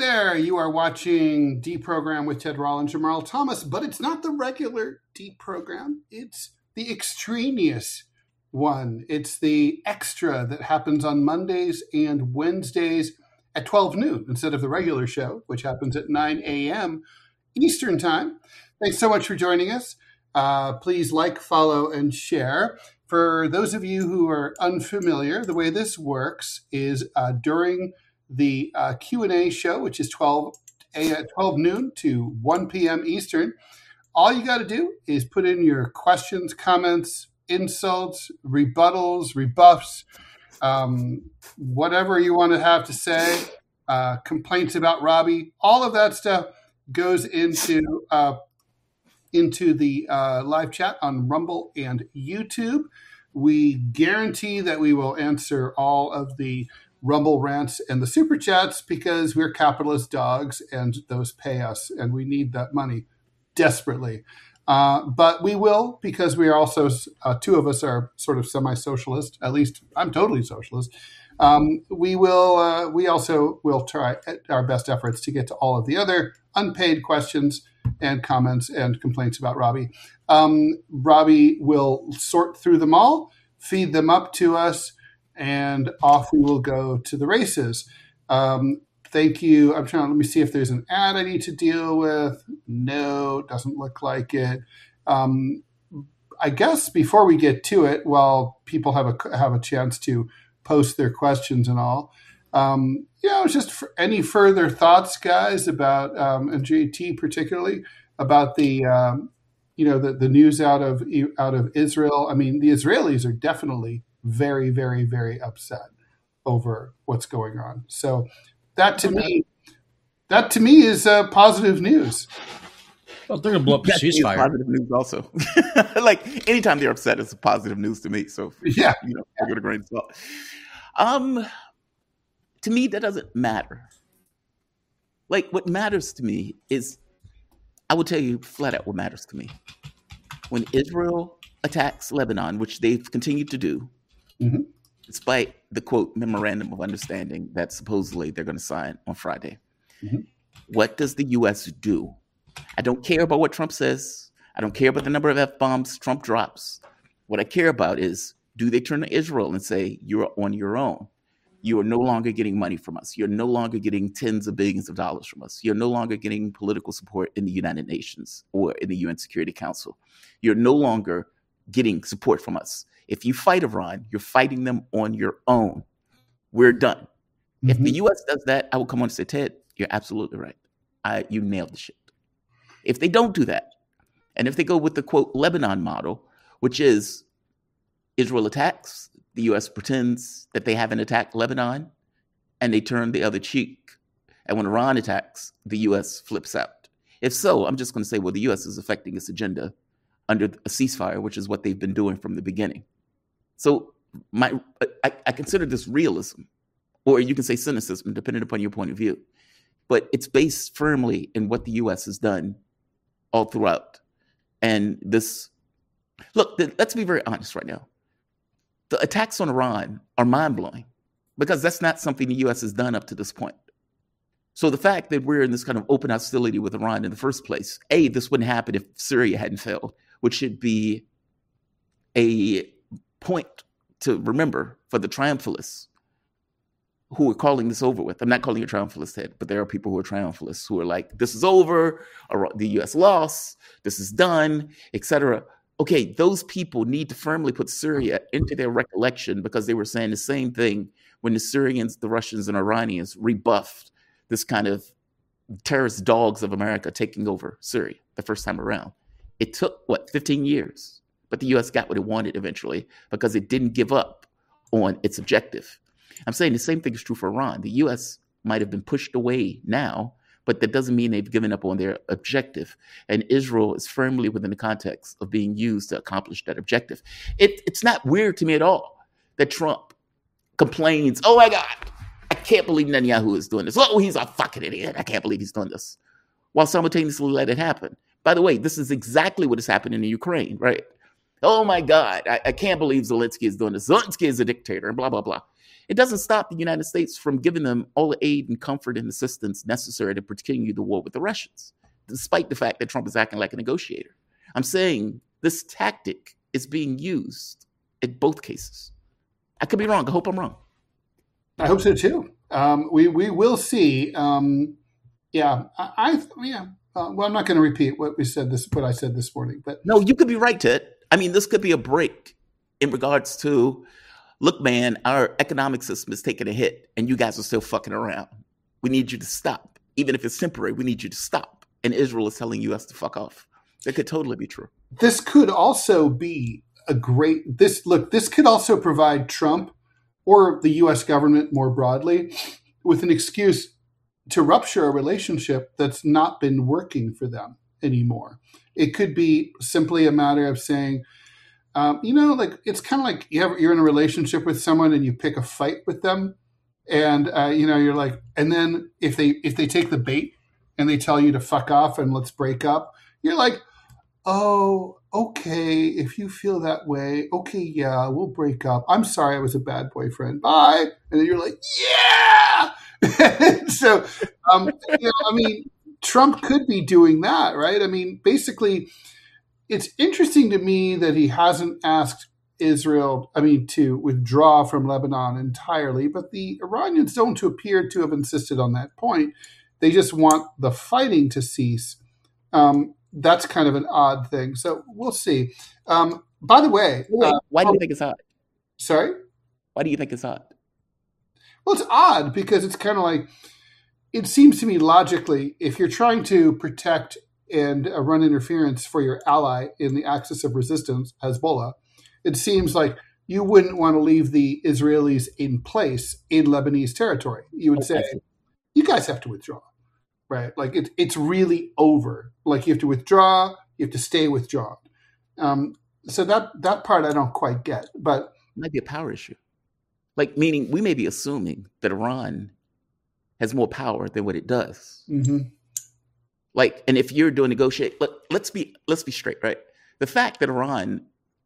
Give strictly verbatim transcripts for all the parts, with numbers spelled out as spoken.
there. You are watching Deprogram with Ted Rollins and Merle Thomas, but it's not the regular Deprogram. It's the extraneous one. It's the extra that happens on Mondays and Wednesdays at twelve noon instead of the regular show, which happens at nine a.m. Eastern Time. Thanks so much for joining us. Uh, please like, follow, and share. For those of you who are unfamiliar, the way this works is uh, during the uh, Q and A show, which is twelve noon to one p.m. Eastern, all you got to do is put in your questions, comments, insults, rebuttals, rebuffs, um, whatever you want to have to say, uh, complaints about Robbie, all of that stuff goes into uh, into the uh, live chat on Rumble and YouTube. We guarantee that we will answer all of the Rumble rants and the super chats because we're capitalist dogs and those pay us and we need that money desperately. Uh, but we will, because we are also, uh, two of us are sort of semi-socialist, at least I'm totally socialist. Um, we will, uh, we also will try our best efforts to get to all of the other unpaid questions and comments and complaints about Robbie. Um, Robbie will sort through them all, feed them up to us, and off we will go to the races. Um, thank you. I'm trying to, let me see if there's an ad I need to deal with. No, doesn't look like it. Um, I guess before we get to it, while people have a, have a chance to post their questions and all, um, you know, just for any further thoughts, guys, about, um, and J T particularly, about the, um, you know, the, the news out of, out of Israel. I mean, the Israelis are definitely very, very, very upset over what's going on. So that to me, that to me is uh, positive news. Well, they're going to blow up the ceasefire. Positive news also. Like anytime they're upset, it's positive news to me. So yeah, you know, I go to grain of salt. Um, to me, that doesn't matter. Like what matters to me is, I will tell you flat out what matters to me. When Israel attacks Lebanon, which they've continued to do, mm-hmm. despite the, quote, memorandum of understanding that supposedly they're going to sign on Friday. Mm-hmm. What does the U S do? I don't care about what Trump says. I don't care about the number of F-bombs Trump drops. What I care about is, do they turn to Israel and say, you're on your own? You are no longer getting money from us. You're no longer getting tens of billions of dollars from us. You're no longer getting political support in the United Nations or in the U N Security Council. You're no longer getting support from us. If you fight Iran, you're fighting them on your own. We're done. Mm-hmm. If the U S does that, I will come on and say, Ted, you're absolutely right. I, you nailed the shit. If they don't do that, and if they go with the, quote, Lebanon model, which is Israel attacks, the U S pretends that they haven't attacked Lebanon, and they turn the other cheek. And when Iran attacks, the U S flips out. If so, I'm just going to say, well, the U S is affecting its agenda under a ceasefire, which is what they've been doing from the beginning. So my, I, I consider this realism, or you can say cynicism, depending upon your point of view. But it's based firmly in what the U S has done all throughout. And this, look, th- let's be very honest right now. The attacks on Iran are mind-blowing because that's not something the U S has done up to this point. So the fact that we're in this kind of open hostility with Iran in the first place, A, this wouldn't happen if Syria hadn't failed, which should be a point to remember for the triumphalists who are calling this over with. I'm not calling you a triumphalist, Ted, but there are people who are triumphalists who are like, this is over, or the U S lost, this is done, et cetera. Okay, those people need to firmly put Syria into their recollection because they were saying the same thing when the Syrians, the Russians, and Iranians rebuffed this kind of terrorist dogs of America taking over Syria the first time around. It took, what, fifteen years? But the U S got what it wanted eventually because it didn't give up on its objective. I'm saying the same thing is true for Iran. The U S might have been pushed away now, but that doesn't mean they've given up on their objective. And Israel is firmly within the context of being used to accomplish that objective. It, it's not weird to me at all that Trump complains, oh my God, I can't believe Netanyahu is doing this. Oh, he's a fucking idiot. I can't believe he's doing this. While simultaneously let it happen. By the way, this is exactly what is happening in Ukraine, right? Oh my God, I, I can't believe Zelensky is doing this. Zelensky is a dictator, and blah, blah, blah. It doesn't stop the United States from giving them all the aid and comfort and assistance necessary to continue the war with the Russians, despite the fact that Trump is acting like a negotiator. I'm saying this tactic is being used in both cases. I could be wrong. I hope I'm wrong. I hope so too. Um, we we will see. Um, yeah, I, I yeah. Uh, well, I'm not going to repeat what we said this what I said this morning, but no, you could be right, Ted. I mean, this could be a break in regards to, look, man, our economic system is taking a hit, and you guys are still fucking around. We need you to stop, even if it's temporary. We need you to stop. And Israel is telling U S to fuck off. That could totally be true. This could also be a great. This look. This could also provide Trump or the U S government more broadly with an excuse to rupture a relationship that's not been working for them anymore. It could be simply a matter of saying, um, you know, like it's kind of like you have, you're in a relationship with someone and you pick a fight with them, and uh, you know you're like, and then if they if they take the bait and they tell you to fuck off and let's break up, you're like, oh, okay, if you feel that way, okay, yeah, we'll break up. I'm sorry, I was a bad boyfriend. Bye. And then you're like, yeah. So, um, you know, I mean, Trump could be doing that, right? I mean, basically, it's interesting to me that he hasn't asked Israel, I mean, to withdraw from Lebanon entirely, but the Iranians don't appear to have insisted on that point. They just want the fighting to cease. Um, that's kind of an odd thing. So we'll see. Um, by the way, Wait, uh, why do you think it's odd? Sorry? Why do you think it's odd? Well, it's odd because it's kind of like, it seems to me logically, if you're trying to protect and uh, run interference for your ally in the axis of resistance, Hezbollah, it seems like you wouldn't want to leave the Israelis in place in Lebanese territory. You would say, you guys have to withdraw, right? Like it, it's really over. Like you have to withdraw, you have to stay withdrawn. Um, so that, that part I don't quite get, but it might be a power issue. Like, meaning we may be assuming that Iran has more power than what it does. Mm-hmm. Like, and if you're doing negotiate, let, let's be let's be straight, right? The fact that Iran,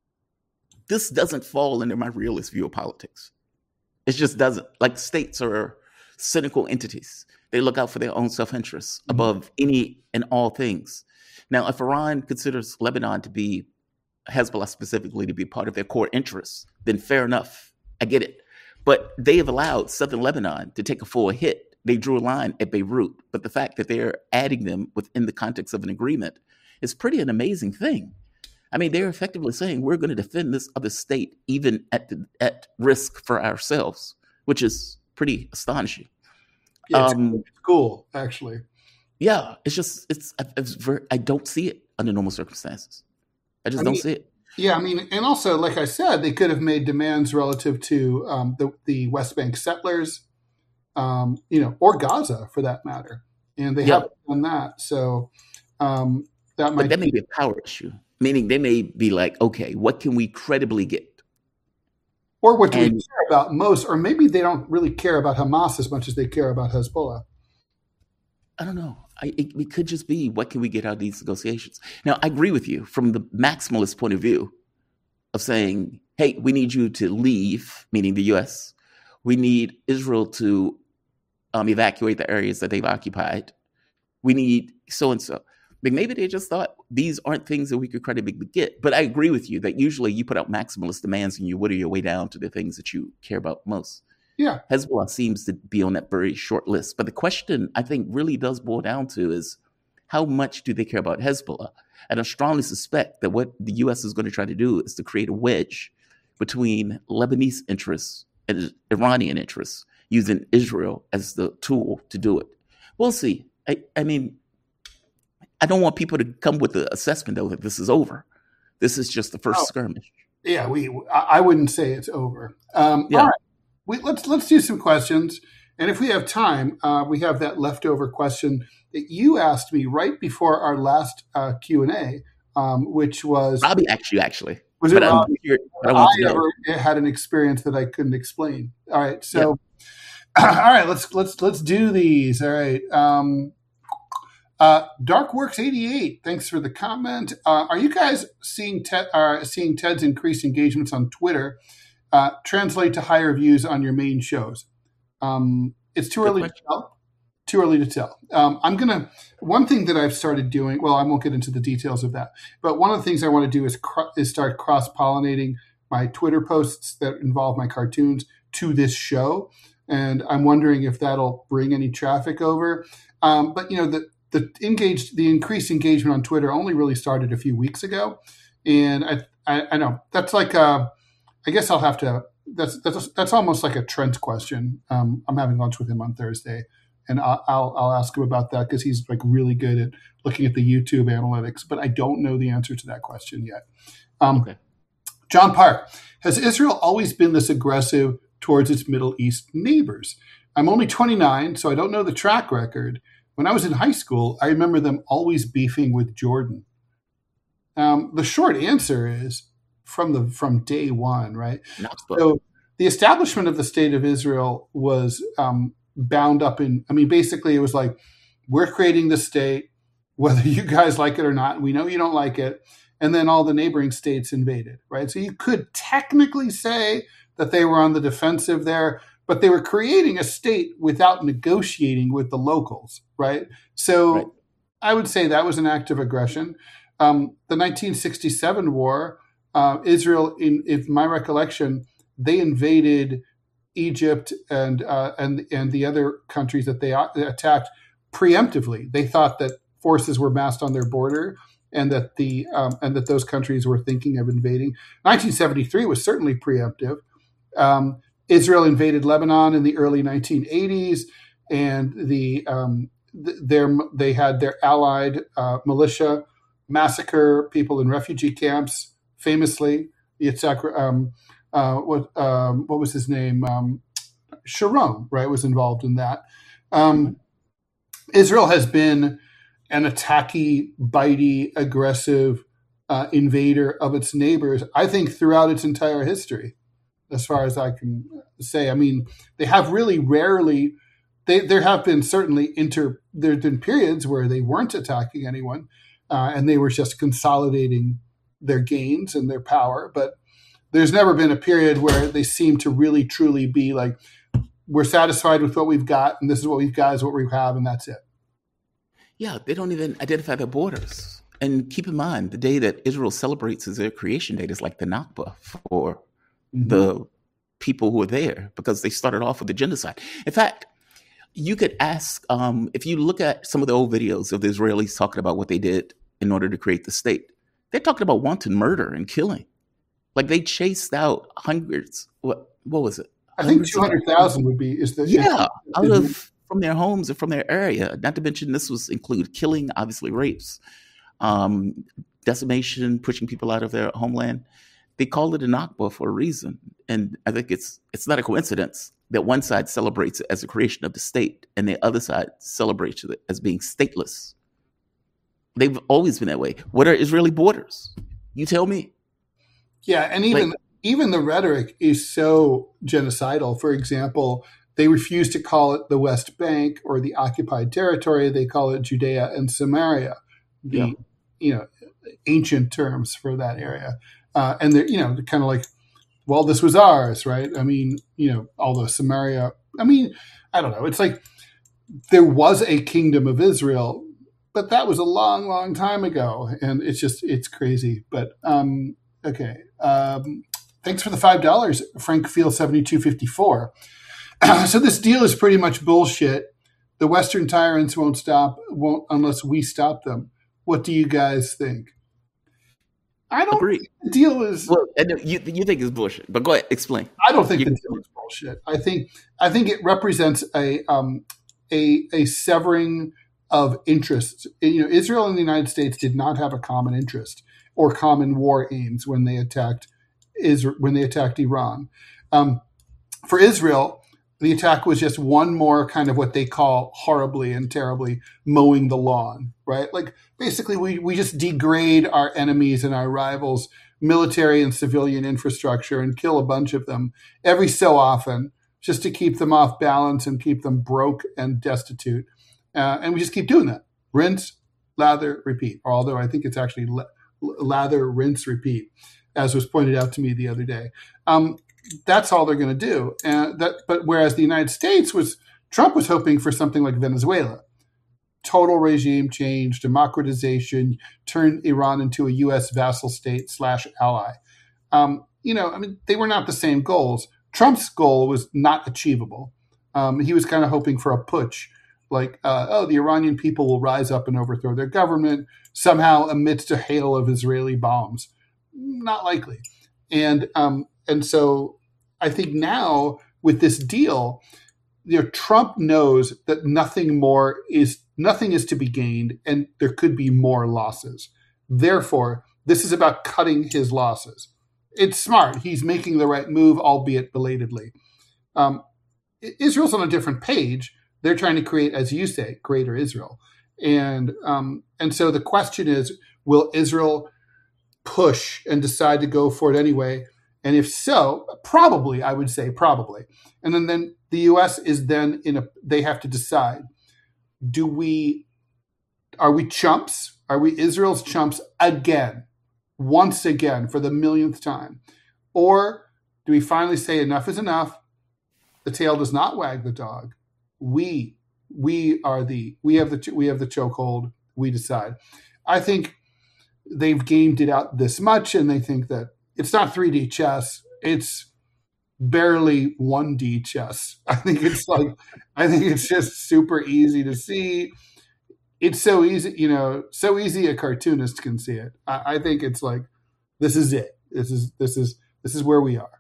this doesn't fall under my realist view of politics. It just doesn't. Like, states are cynical entities. They look out for their own self-interest mm-hmm. above any and all things. Now, if Iran considers Lebanon to be, Hezbollah specifically, to be part of their core interests, then fair enough. I get it. But they have allowed southern Lebanon to take a full hit. They drew a line at Beirut. But the fact that they're adding them within the context of an agreement is pretty an amazing thing. I mean, they're effectively saying we're going to defend this other state even at the, at risk for ourselves, which is pretty astonishing. Yeah, it's, um, it's cool, actually. Yeah, it's just, it's, it's very, I don't see it under normal circumstances. I just I don't mean, see it. Yeah, I mean, and also, like I said, they could have made demands relative to um, the, the West Bank settlers, um, you know, or Gaza for that matter. And they yeah. haven't done that. So um, that might But that be- may be a power issue, meaning they may be like, okay, what can we credibly get? Or what do and, we care about most? Or maybe they don't really care about Hamas as much as they care about Hezbollah. I don't know. I, it, it could just be, what can we get out of these negotiations? Now, I agree with you from the maximalist point of view of saying, hey, we need you to leave, meaning the U S. We need Israel to um, evacuate the areas that they've occupied. We need so-and-so. But maybe they just thought these aren't things that we could credibly get. But I agree with you that usually you put out maximalist demands and you whittle your way down to the things that you care about most. Yeah. Hezbollah seems to be on that very short list. But the question I think really does boil down to is, how much do they care about Hezbollah? And I strongly suspect that what the U S is going to try to do is to create a wedge between Lebanese interests and Iranian interests, using Israel as the tool to do it. We'll see. I, I mean, I don't want people to come with the assessment, though, that this is over. This is just the first oh, skirmish. Yeah, we. I wouldn't say it's over. Um, yeah. All right. We, let's let's do some questions, and if we have time, uh, we have that leftover question that you asked me right before our last uh, Q and A, um, which was Robbie. Actually, actually, was it but Robbie? Here, but I, I ever had an experience that I couldn't explain. All right, so yeah. all right, let's let's let's do these. All right, um, uh, Darkworks eighty-eight. Thanks for the comment. Uh, are you guys seeing Ted? Uh, seeing Ted's increased engagements on Twitter? uh, translate to higher views on your main shows? Um, it's too early to tell. Too early to tell. Um, I'm going to, one thing that I've started doing, well, I won't get into the details of that, but one of the things I want to do is, cr- is start cross-pollinating my Twitter posts that involve my cartoons to this show. And I'm wondering if that'll bring any traffic over. Um, but, you know, the, the engaged, the increased engagement on Twitter only really started a few weeks ago. And I, I, I know that's like, uh, I guess I'll have to, that's, that's, that's almost like a Trent question. Um, I'm having lunch with him on Thursday. And I'll, I'll I'll ask him about that because he's like really good at looking at the YouTube analytics, but I don't know the answer to that question yet. Um, okay. John Park, has Israel always been this aggressive towards its Middle East neighbors? I'm only twenty-nine, so I don't know the track record. When I was in high school, I remember them always beefing with Jordan. Um, the short answer is from the from day one, right? So the establishment of the State of Israel was um, bound up in, I mean, basically it was like, we're creating the state, whether you guys like it or not. We know you don't like it. And then all the neighboring states invaded, right? So you could technically say that they were on the defensive there, but they were creating a state without negotiating with the locals, right? So right. I would say that was an act of aggression. Um, the nineteen sixty-seven war, uh, Israel, in, in my recollection, they invaded Egypt and uh, and and the other countries that they attacked preemptively. They thought that forces were massed on their border, and that the um, and that those countries were thinking of invading. nineteen seventy-three was certainly preemptive. Um, Israel invaded Lebanon in the early nineteen eighties, and the um, th- their they had their allied uh, militia massacre people in refugee camps. Famously, Yitzhak, um, uh, what um, what was his name? Um, Sharon, right, was involved in that. Um, Israel has been an attacky, bitey, aggressive uh, invader of its neighbors, I think, throughout its entire history, as far as I can say. I mean, they have really rarely, they, there have been certainly inter, there have been periods where they weren't attacking anyone, uh, and they were just consolidating their gains and their power. But there's never been a period where they seem to really, truly be like, we're satisfied with what we've got, and this is what we've got, is what we have, and that's it. Yeah, they don't even identify their borders. And keep in mind, the day that Israel celebrates as their creation date is like the Nakba for mm-hmm. the people who are there, because they started off with the genocide. In fact, you could ask, um, if you look at some of the old videos of the Israelis talking about what they did in order to create the state, they're talking about wanton murder and killing. Like they chased out hundreds, what what was it? I think two hundred thousand would be, is the... Yeah, out of, from their homes and from their area. Not to mention this was include killing, obviously rapes, um, decimation, pushing people out of their homeland. They called it a Nakba for a reason. And I think it's it's not a coincidence that one side celebrates it as the creation of the state and the other side celebrates it as being stateless. They've always been that way. What are Israeli borders? You tell me. Yeah, and even... Like, Even the rhetoric is so genocidal. For example, they refuse to call it the West Bank or the occupied territory. They call it Judea and Samaria, the yeah. you know ancient terms for that area. Uh, and they're you know they're kind of like, well, this was ours, right? I mean, you know, although Samaria, I mean, I don't know. It's like there was a kingdom of Israel, but that was a long, long time ago, and it's just it's crazy. But um, okay. Um, Thanks for the five dollars, Frank Field seventy-two fifty-four. Uh, so this deal is pretty much bullshit. The Western tyrants won't stop won't unless we stop them. What do you guys think? I don't agree. think the deal is... Well, you, you think it's bullshit, but go ahead, explain. I don't think you, the deal is bullshit. I think I think it represents a um, a a severing of interests. You know, Israel and the United States did not have a common interest or common war aims when they attacked is when they attacked Iran. Um, for Israel, the attack was just one more kind of what they call horribly and terribly mowing the lawn, right? Like basically we, we just degrade our enemies and our rivals' military and civilian infrastructure and kill a bunch of them every so often just to keep them off balance and keep them broke and destitute. Uh, and we just keep doing that. Rinse, lather, repeat. Although I think it's actually lather, rinse, repeat, as was pointed out to me the other day. Um, that's all they're going to do. And that, but whereas the United States was, Trump was hoping for something like Venezuela, total regime change, democratization, turn Iran into a U S vassal state slash ally. Um, you know, I mean, they were not the same goals. Trump's goal was not achievable. Um, he was kind of hoping for a putsch, like, uh, oh, the Iranian people will rise up and overthrow their government somehow amidst a hail of Israeli bombs. Not likely. And um, and so I think now with this deal, you know, Trump knows that nothing more is nothing is to be gained, and there could be more losses. Therefore, this is about cutting his losses. It's smart. He's making the right move, albeit belatedly. Um, Israel's on a different page. They're trying to create, as you say, greater Israel. And um, and so the question is, will Israel push and decide to go for it anyway? And if so, probably, I would say probably. And then, then the U S is then in a, they have to decide, do we, are we chumps? Are we Israel's chumps again, once again, for the millionth time? Or do we finally say enough is enough? The tail does not wag the dog. We, we are the, we have the, we have the chokehold. We decide. I think they've gamed it out this much, and they think that it's not three D chess. It's barely one D chess. I think it's like, I think it's just super easy to see. It's so easy, you know, so easy a cartoonist can see it. I, I think it's like, this is it. This is, this is, this is where we are.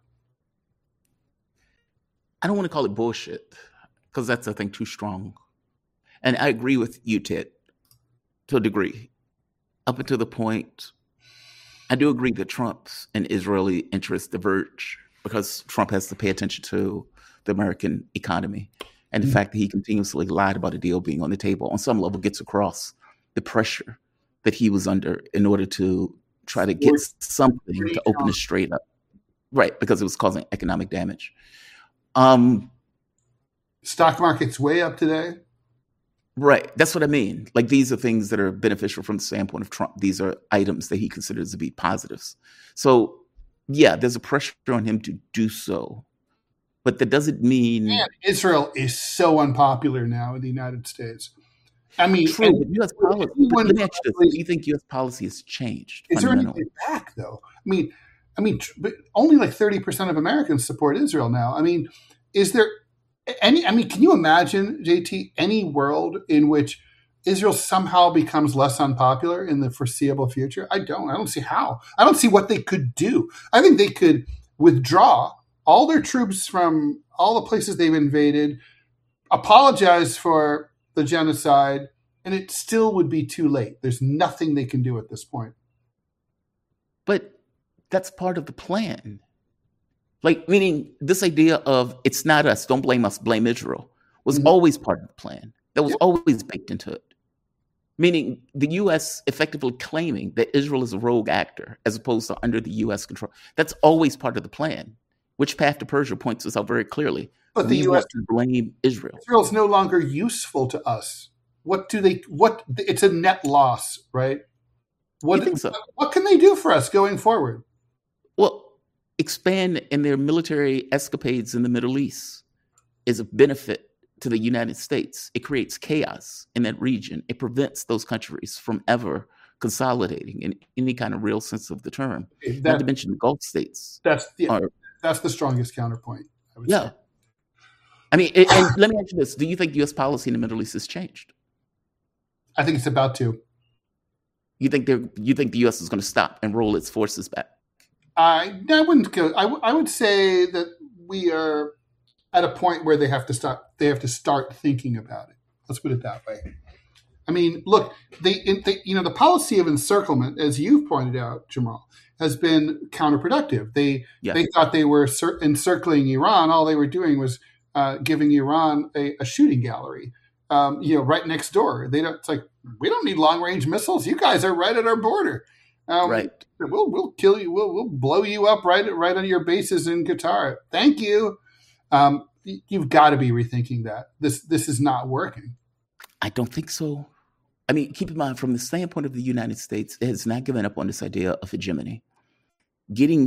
I don't want to call it bullshit because that's, I think, too strong. And I agree with you, Ted, to a degree. Up until the point, I do agree that Trump's and Israeli interests diverge because Trump has to pay attention to the American economy. And the mm-hmm. fact that he continuously lied about a deal being on the table on some level gets across the pressure that he was under in order to try to get something to open it straight up. Right, because it was causing economic damage. Um, Stock market's way up today. Right. That's what I mean. Like, these are things that are beneficial from the standpoint of Trump. These are items that he considers to be positives. So, yeah, there's a pressure on him to do so. But that doesn't mean... Man, Israel is so unpopular now in the United States. I mean... True, but U S policy... But let me ask you this. Do you think U S policy has changed? Is there anything back, though? I mean, I mean, but only like thirty percent of Americans support Israel now. I mean, is there... Any, I mean, can you imagine, J T, any world in which Israel somehow becomes less unpopular in the foreseeable future? I don't. I don't see how. I don't see what they could do. I think they could withdraw all their troops from all the places they've invaded, apologize for the genocide, and it still would be too late. There's nothing they can do at this point. But that's part of the plan. Like, meaning this idea of it's not us, don't blame us, blame Israel, was mm-hmm. always part of the plan. That was yeah. always baked into it. Meaning the U S effectively claiming that Israel is a rogue actor as opposed to under the U S control. That's always part of the plan, which Path to Persia points us out very clearly. But the we U S want to blame Israel. Israel's no longer useful to us. What do they, what, it's a net loss, right? What, you think so? What can they do for us going forward? Well, expand in their military escapades in the Middle East is a benefit to the United States. It creates chaos in that region. It prevents those countries from ever consolidating in any kind of real sense of the term. That, Not to mention the Gulf states. That's the, are, that's the strongest counterpoint, I would yeah. say. I mean, and, and let me ask you this. Do you think U S policy in the Middle East has changed? I think it's about to. You think they're, you think the U S is going to stop and roll its forces back? I, I wouldn't go. I, w- I would say that we are at a point where they have to stop. They have to start thinking about it. Let's put it that way. I mean, look, they, they you know, the policy of encirclement, as you've pointed out, Jamal, has been counterproductive. They yeah. they thought they were cir- encircling Iran. All they were doing was uh, giving Iran a, a shooting gallery, um, you know, right next door. They don't. It's like, we don't need long range missiles. You guys are right at our border. Um, right. We'll we'll kill you. We'll we'll blow you up right right on your bases in Qatar. Thank you. Um, you've got to be rethinking that. This this is not working. I don't think so. I mean, keep in mind, from the standpoint of the United States, it has not given up on this idea of hegemony. Getting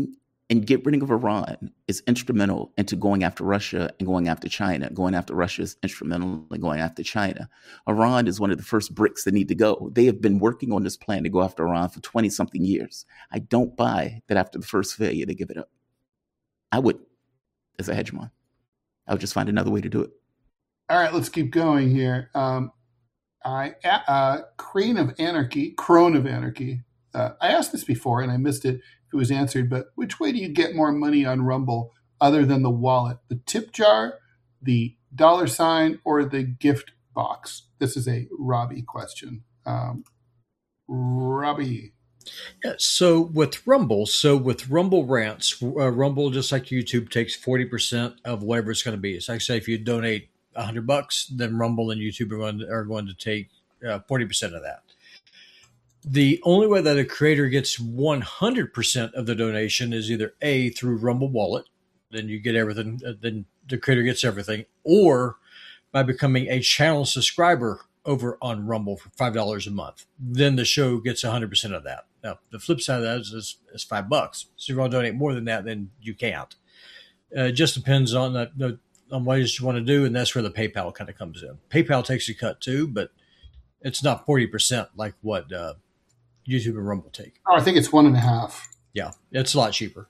and getting rid of Iran is instrumental into going after Russia and going after China. Going after Russia is instrumental in going after China. Iran is one of the first bricks that need to go. They have been working on this plan to go after Iran for twenty-something years. I don't buy that after the first failure, they give it up. I would, as a hegemon. I would just find another way to do it. All right, let's keep going here. Um, I uh, Crane of Anarchy, Crone of Anarchy. Uh, I asked this before and I missed it if it was answered, but which way do you get more money on Rumble other than the wallet? The tip jar, the dollar sign, or the gift box? This is a Robbie question. Um, Robbie. Yeah, so with Rumble, so with Rumble Rants, uh, Rumble, just like YouTube, takes forty percent of whatever it's going to be. It's like, say, if you donate one hundred bucks, then Rumble and YouTube are going to, are going to take uh, forty percent of that. The only way that a creator gets one hundred percent of the donation is either A, through Rumble Wallet, then you get everything, then the creator gets everything, or by becoming a channel subscriber over on Rumble for five dollars a month. Then the show gets one hundred percent of that. Now, the flip side of that is, is, is five bucks. So if you want to donate more than that, then you can't. Uh, it just depends on the, the on what you want to do, and that's where the PayPal kind of comes in. PayPal takes a cut too, but it's not forty percent like what uh, YouTube and Rumble take. Oh, I think it's one and a half. Yeah, it's a lot cheaper.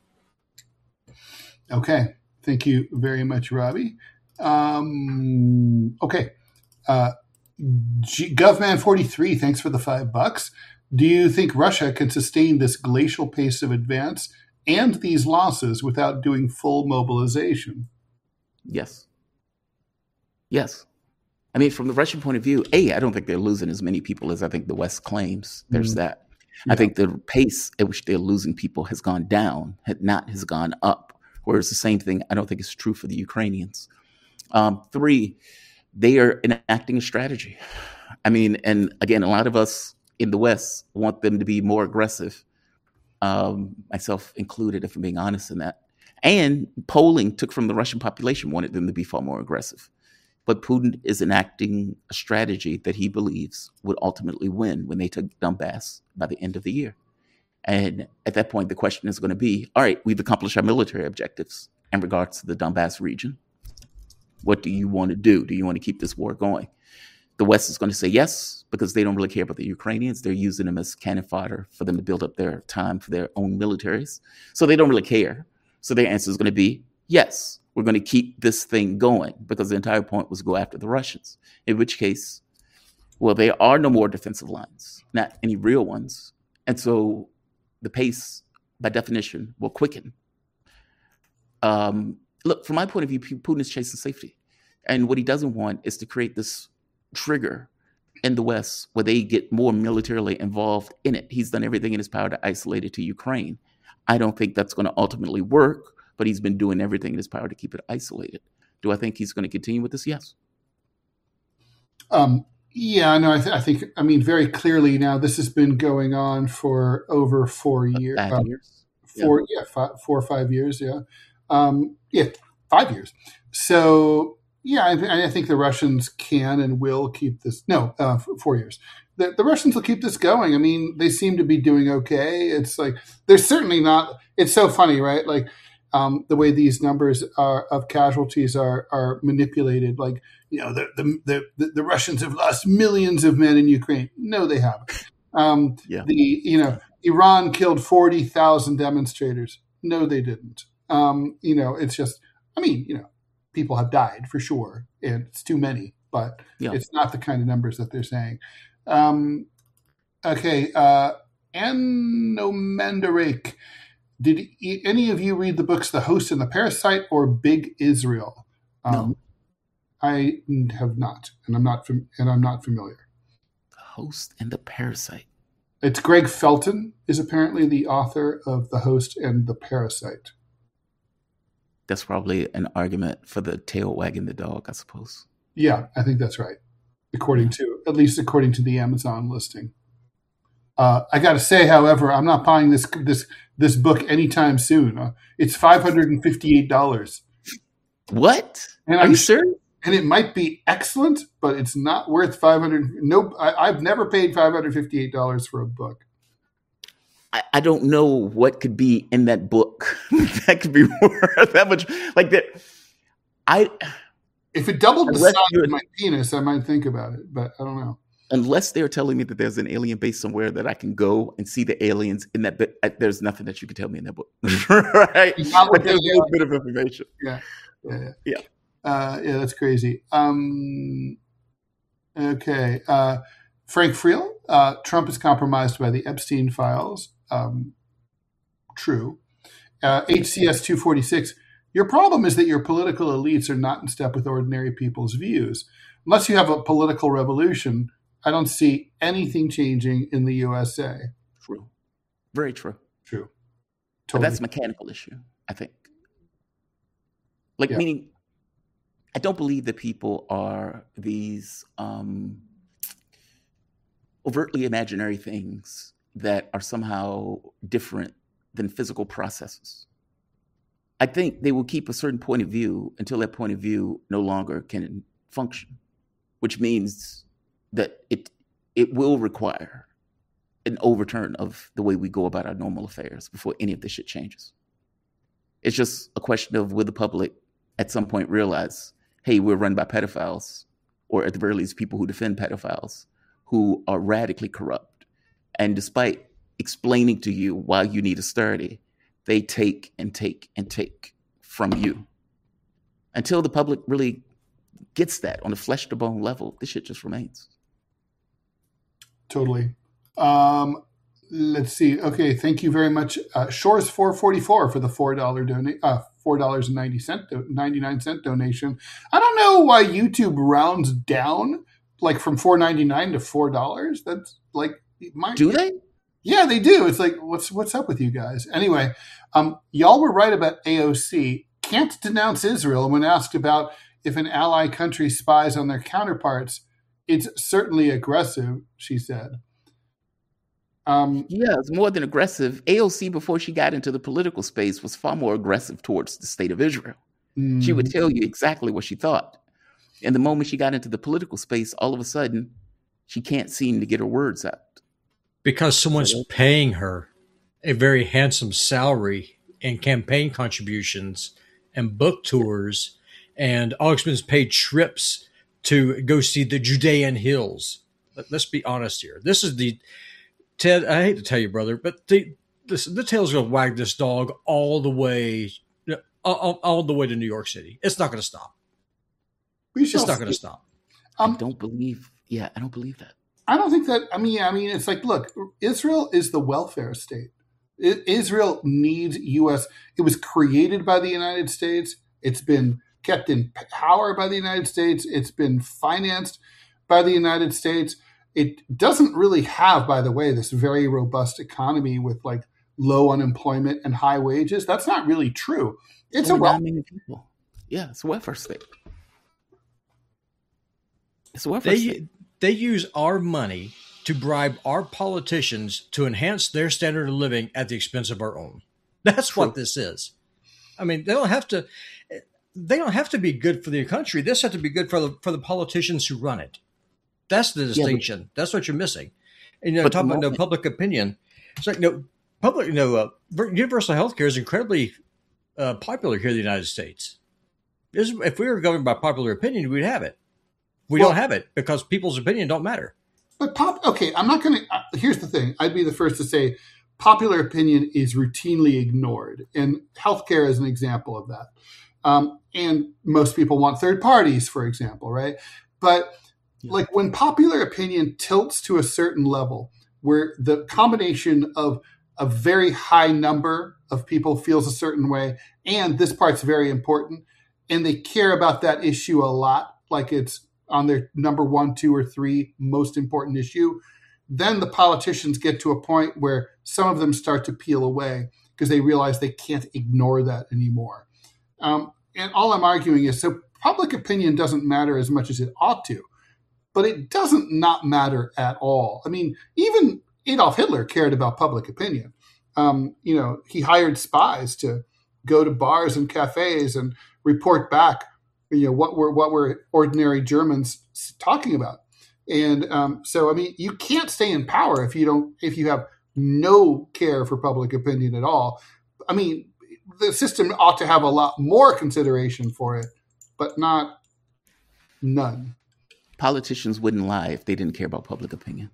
Okay. Thank you very much, Robbie. Um, okay. Uh, G- Govman forty-three, thanks for the five bucks. Do you think Russia can sustain this glacial pace of advance and these losses without doing full mobilization? Yes. Yes. I mean, from the Russian point of view, A, I don't think they're losing as many people as I think the West claims. There's mm-hmm. that. Yeah. I think the pace at which they're losing people has gone down, not has gone up. Whereas the same thing, I don't think is true for the Ukrainians. Um, three, they are enacting a strategy. I mean, and again, a lot of us in the West want them to be more aggressive, um, myself included, if I'm being honest in that. And polling took from the Russian population, wanted them to be far more aggressive. But Putin is enacting a strategy that he believes would ultimately win when they took Donbass by the end of the year. And at that point, the question is going to be, all right, we've accomplished our military objectives in regards to the Donbass region. What do you want to do? Do you want to keep this war going? The West is going to say yes, because they don't really care about the Ukrainians. They're using them as cannon fodder for them to build up their time for their own militaries. So they don't really care. So their answer is going to be yes, we're going to keep this thing going, because the entire point was go after the Russians. In which case, well, there are no more defensive lines, not any real ones. And so the pace, by definition, will quicken. Um, look, from my point of view, Putin is chasing safety. And what he doesn't want is to create this trigger in the West where they get more militarily involved in it. He's done everything in his power to isolate it to Ukraine. I don't think that's going to ultimately work, but he's been doing everything in his power to keep it isolated. Do I think he's going to continue with this? Yes. Um, yeah, no, I, th- I think, I mean, very clearly now, this has been going on for over four years. Five um, years. Four, yeah, yeah five, four or five years, yeah. Um, yeah, five years. So, yeah, I, I think the Russians can and will keep this. No, uh, four years. The, the Russians will keep this going. I mean, they seem to be doing okay. It's like, they're certainly not, it's so funny, right? Like, Um, the way these numbers are, of casualties are are manipulated, like, you know, the, the the the Russians have lost millions of men in Ukraine. No, they haven't. Um, yeah. The you know Iran killed forty thousand demonstrators. No, they didn't. Um, you know, it's just, I mean, you know, people have died for sure, and it's too many, but yeah. It's not the kind of numbers that they're saying. Um, okay, uh, Anomendarek. Did any of you read the books The Host and the Parasite or Big Israel? Um, no. I have not, and I'm not fam- and I'm not familiar. The Host and the Parasite. It's Greg Felton is apparently the author of The Host and the Parasite. That's probably an argument for the tail wagging the dog, I suppose. Yeah, I think that's right. According yeah. to, at least according to the Amazon listing. Uh, I got to say, however, I'm not buying this this this book anytime soon. Uh, it's five hundred fifty-eight dollars. What? And Are I'm you sure? And it might be excellent, but it's not worth five hundred. Nope, I, I've never paid five hundred fifty-eight dollars for a book. I, I don't know what could be in that book that could be worth that much. Like that, I. If it doubled the Unless size you're- of my penis, I might think about it, but I don't know. Unless they're telling me that there's an alien base somewhere that I can go and see the aliens in that bit, I- there's nothing that you can tell me in that book, right? Not with But there's those a bit of information. Yeah, yeah, yeah. Yeah. Uh, yeah, that's crazy. Um, okay. Uh, Frank Friel, uh, Trump is compromised by the Epstein files. Um, true. Uh, H C S two forty-six, your problem is that your political elites are not in step with ordinary people's views. Unless you have a political revolution, I don't see anything changing in the U S A. True. Very true. True. But Totally. that's a mechanical issue, I think. Like, Yeah. meaning, I don't believe that people are these um, overtly imaginary things that are somehow different than physical processes. I think they will keep a certain point of view until that point of view no longer can function, which means that it it will require an overturn of the way we go about our normal affairs before any of this shit changes. It's just a question of will the public at some point realize, hey, we're run by pedophiles, or at the very least, people who defend pedophiles, who are radically corrupt. And despite explaining to you why you need austerity, they take and take and take from you. Until the public really gets that on a flesh to bone level, this shit just remains. Totally. Um, let's see. Okay, thank you very much, uh, Shores four forty-four for the four dollars donate, uh, four dollars and ninety cent, ninety-nine cent donation. I don't know why YouTube rounds down like from four ninety-nine to four dollars. That's like my Do they? Yeah, they do. It's like what's what's up with you guys? Anyway, um, y'all were right about A O C. Can't denounce Israel when asked about if an ally country spies on their counterparts. It's certainly aggressive, she said. Um, Yeah, it's more than aggressive. A O C, before she got into the political space, was far more aggressive towards the state of Israel. mm, She would tell you exactly what she thought. And the moment she got into the political space, all of a sudden, she can't seem to get her words out. Because someone's paying her a very handsome salary and campaign contributions and book tours, and Augustman's paid trips to go see the Judean hills. Let- Let's be honest here. This is the Ted. I hate to tell you, brother, but the this, the tail's going to wag this dog all the way, all, all the way to New York City. It's not going to stop. we shall It's not going to see. stop. Um, I don't believe, yeah, I don't believe that. I don't think that. I mean, I mean, it's like, look, Israel is the welfare state. I- Israel needs U S. It was created by the United States. It's been kept in power by the United States. It's been financed by the United States. It doesn't really have, by the way, this very robust economy with like low unemployment and high wages. That's not really true. It's a Only well. nine million people. Yeah, it's a welfare state. It's a welfare state. They they use our money to bribe our politicians to enhance their standard of living at the expense of our own. That's True. what this is. I mean, they don't have to. They don't have to be good for the country. This has to be good for the for the politicians who run it. That's the but- distinction. That's what you're missing. And you know, But the talking about no moment- public opinion. It's like no public. You know, uh, universal health care is incredibly uh, popular here in the United States. This- If we were governed by popular opinion, we'd have it. We Well- don't have it because people's opinion don't matter. But pop, okay, I'm not going to. Uh, here's the thing. I'd be the first to say popular opinion is routinely ignored, and healthcare is an example of that. Um, and most people want third parties, for example, right? But Yeah. like when popular opinion tilts to a certain level, where the combination of a very high number of people feels a certain way, and this part's very important, and they care about that issue a lot, like it's on their number one, two, or three most important issue, then the politicians get to a point where some of them start to peel away because they realize they can't ignore that anymore. Um, and all I'm arguing is, so public opinion doesn't matter as much as it ought to, but it doesn't not matter at all. I mean, even Adolf Hitler cared about public opinion. Um, you know, he hired spies to go to bars and cafes and report back, you know, what were what were ordinary Germans talking about. And um, so, I mean, you can't stay in power if you don't if you have no care for public opinion at all. I mean, the system ought to have a lot more consideration for it, but not none. Politicians wouldn't lie if they didn't care about public opinion.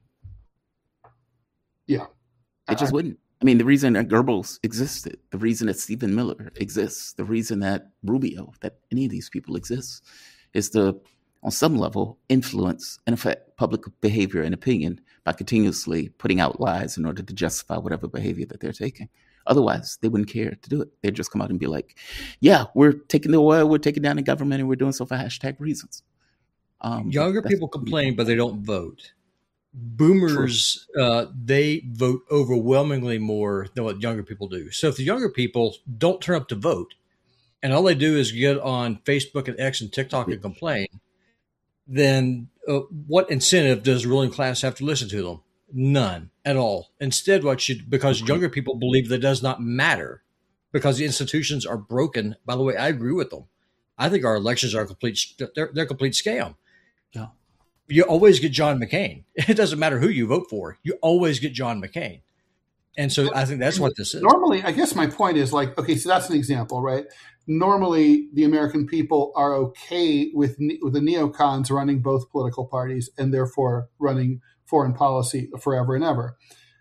Yeah. They just I, wouldn't. I mean, the reason that Goebbels existed, the reason that Stephen Miller exists, the reason that Rubio, that any of these people exists, is to, on some level, influence and affect public behavior and opinion by continuously putting out lies in order to justify whatever behavior that they're taking. Otherwise, they wouldn't care to do it. They'd just come out and be like, yeah, we're taking the oil, we're taking down the government, and we're doing so for hashtag reasons. Um, Younger people complain, but they don't vote. Boomers, uh, they vote overwhelmingly more than what younger people do. So if the younger people don't turn up to vote, and all they do is get on Facebook and X and TikTok and complain, then uh, what incentive does the ruling class have to listen to them? None at all. Instead, what should, because younger people believe that does not matter because the institutions are broken. By the way, I agree with them. I think our elections are a complete, they're, they're a complete scam. Yeah. You always get John McCain. It doesn't matter who you vote for. You always get John McCain. And so I think that's what this is. Normally, I guess my point is like, okay, so that's an example, right? Normally, the American people are okay with, with the neocons running both political parties and therefore running foreign policy forever and ever.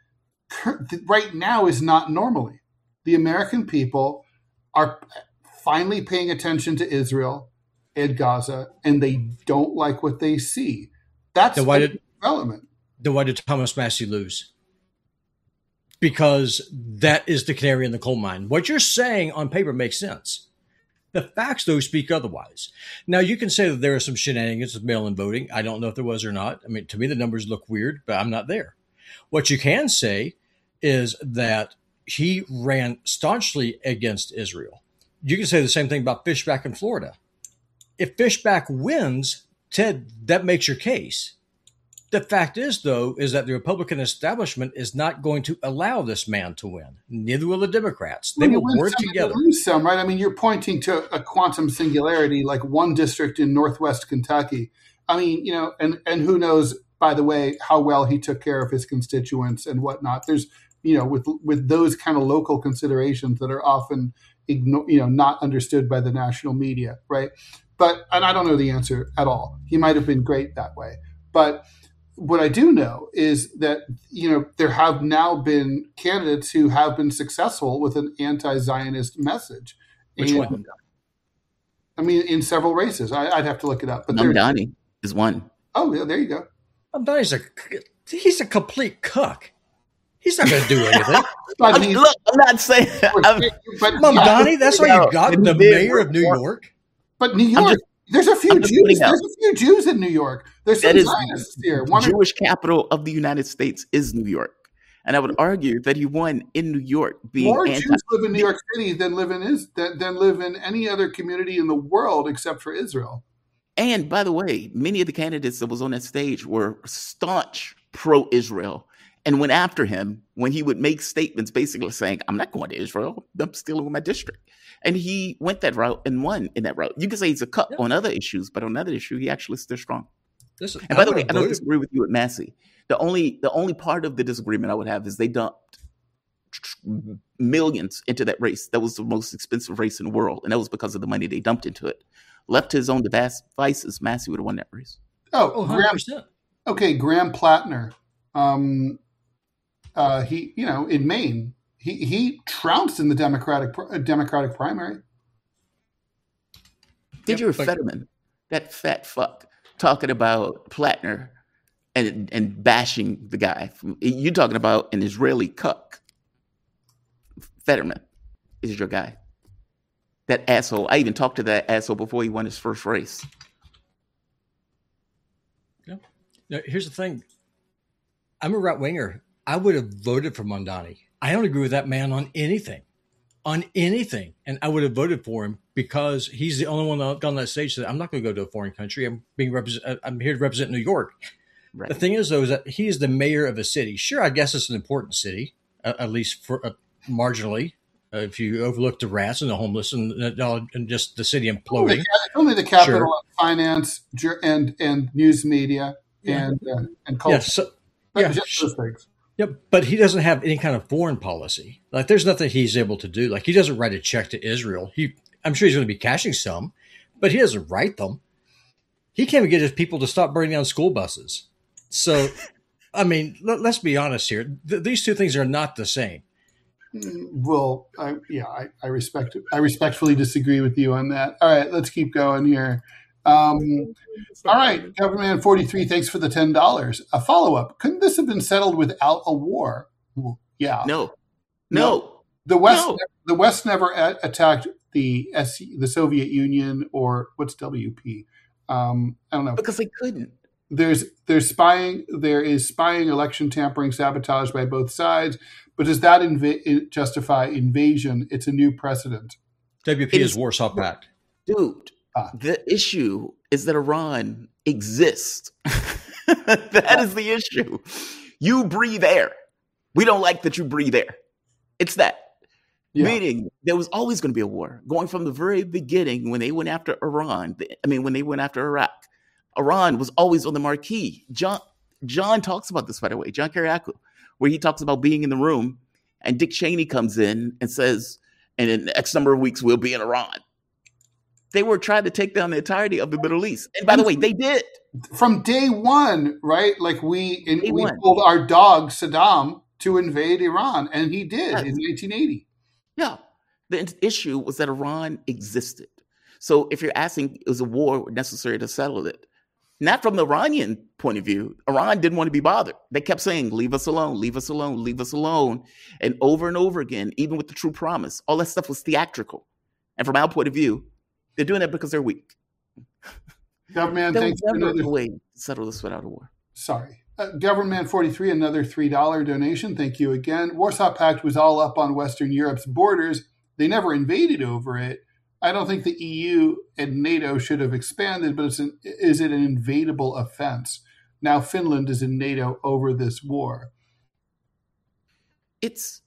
Right now is not normally. The American people are finally paying attention to Israel and Gaza, and they don't like what they see. That's then why a did, development. Then why did Thomas Massie lose? Because that is the canary in the coal mine. What you're saying on paper makes sense. The facts, though, speak otherwise. Now, you can say that there are some shenanigans with mail-in voting. I don't know if there was or not. I mean, to me, the numbers look weird, but I'm not there. What you can say is that he ran staunchly against Israel. You can say the same thing about Fishback in Florida. If Fishback wins, Ted, that makes your case. The fact is, though, is that the Republican establishment is not going to allow this man to win. Neither will the Democrats. They will work together. Lose some, right? I mean, you're pointing to a quantum singularity, like one district in Northwest Kentucky. I mean, you know, and, and who knows, by the way, how well he took care of his constituents and whatnot. There's, you know, with with those kind of local considerations that are often, igno- you know, not understood by the national media, right? But, and I don't know the answer at all. He might have been great that way. But what I do know is that, you know, there have now been candidates who have been successful with an anti-Zionist message. Which and, one? I mean, in several races. I, I'd have to look it up. But Mamdani is one. Oh, yeah, there you go. Mamdani's a, he's a complete cuck. He's not going to do anything. I'm, look, I'm not saying. I'm, but Mamdani, that's why you got the mayor of New York. But New York, just, there's a few Jews. There's a few Jews in New York. There's some Zionists here. The Jewish or, capital of the United States is New York, and I would argue that he won in New York. Being more anti- Jews live in New York City than live in is than, than live in any other community in the world except for Israel. And by the way, many of the candidates that was on that stage were staunch pro-Israel and went after him when he would make statements basically saying, "I'm not going to Israel. I'm still in my district." And he went that route and won in that route. You can say he's a cut yeah. on other issues, but on another issue, he actually stood strong. This, and by the way, I don't disagree with you with Massie. The only the only part of the disagreement I would have is they dumped millions into that race. That was the most expensive race in the world, and that was because of the money they dumped into it. Left to his own devices, Massie would have won that race. Oh, oh Graham, okay, Graham Plattner. Um, uh, he, you know, in Maine. He he trounced in the Democratic Democratic primary. Did you hear Fetterman, that fat fuck, talking about Plattner and and bashing the guy? You're talking about an Israeli cuck. Fetterman is your guy. That asshole. I even talked to that asshole before he won his first race. Yeah. Now, here's the thing. I'm a right winger. I would have voted for Mamdani. I don't agree with that man on anything, on anything. And I would have voted for him because he's the only one on that stage that I'm not going to go to a foreign country. I'm being represent. I'm here to represent New York. Right. The thing is, though, is that he is the mayor of a city. Sure, I guess it's an important city, uh, at least for uh, marginally. Uh, if you overlook the rats and the homeless and, uh, and just the city imploding, only, only the capital sure. of finance and and news media and yeah. uh, and culture. Yeah, so, yeah, just those things. Yep, but he doesn't have any kind of foreign policy. Like, there's nothing he's able to do. Like, he doesn't write a check to Israel. He, I'm sure he's going to be cashing some, but he doesn't write them. He can't even get his people to stop burning down school buses. So, I mean, let, let's be honest here. Th- these two things are not the same. Well, I, yeah, I, I respect I respectfully disagree with you on that. All right, let's keep going here. Um, all right, Government forty-three, thanks for the ten dollars. A follow-up. Couldn't this have been settled without a war? Well, yeah. No. No. The West No. the West never a- attacked the S- the Soviet Union, or what's W P? Um, I don't know. Because they couldn't. There's there's spying. There is spying, election tampering, sabotage by both sides. But does that inv- justify invasion? It's a new precedent. W P It is is- Warsaw Pact. Dude, Ah. the issue is that Iran exists. That is the issue. You breathe air. We don't like that you breathe air. It's that. Yeah. Meaning there was always going to be a war. Going from the very beginning when they went after Iran, I mean, when they went after Iraq, Iran was always on the marquee. John John talks about this, by the way, John Kiriakou, where he talks about being in the room and Dick Cheney comes in and says, and in X number of weeks, we'll be in Iran. They were trying to take down the entirety of the Middle East. And by the way, they did. From day one, right? Like we in, Day we one. told our dog Saddam to invade Iran, and he did Yes. in nineteen eighty. Yeah. The in- issue was that Iran existed. So if you're asking, it was a war necessary to settle it? Not from the Iranian point of view. Iran didn't want to be bothered. They kept saying, leave us alone, leave us alone, leave us alone. And over and over again, even with the True Promise, all that stuff was theatrical. And from our point of view, they're doing that because they're weak. Government, There was thanks for never another. a way to settle this without a war. Sorry. Uh, Government forty-three, another three dollars donation. Thank you again. Warsaw Pact was all up on Western Europe's borders. They never invaded over it. I don't think the E U and NATO should have expanded, but it's an, is it an invadable offense? Now Finland is in NATO over this war. It's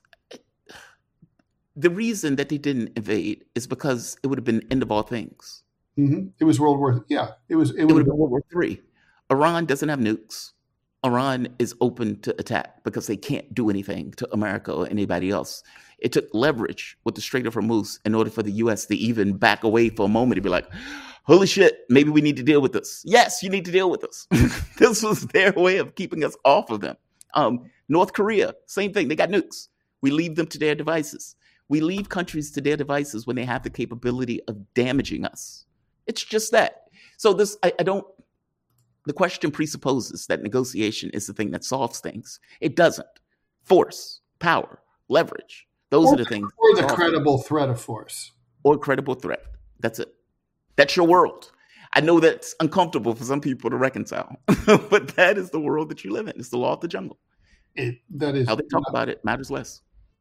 the reason that they didn't invade is because it would have been the end of all things. hmm It was World War. Yeah, it was. It, It would would have have been World War Three. Iran doesn't have nukes. Iran is open to attack because they can't do anything to America or anybody else. It took leverage with the Strait of Hormuz in order for the U S to even back away for a moment to be like, holy shit, maybe we need to deal with this. Yes, you need to deal with this. This was their way of keeping us off of them. Um, North Korea, same thing. They got nukes. We leave them to their devices. We leave countries to their devices when they have the capability of damaging us. It's just that. So this, I, I don't, the question presupposes that negotiation is the thing that solves things. It doesn't. Force, power, leverage. Those or, are the things. or that the solve credible threat of force. or credible threat. That's it. That's your world. I know that's uncomfortable for some people to reconcile, but that is the world that you live in. It's the law of the jungle. It, that is How they talk about it matters less.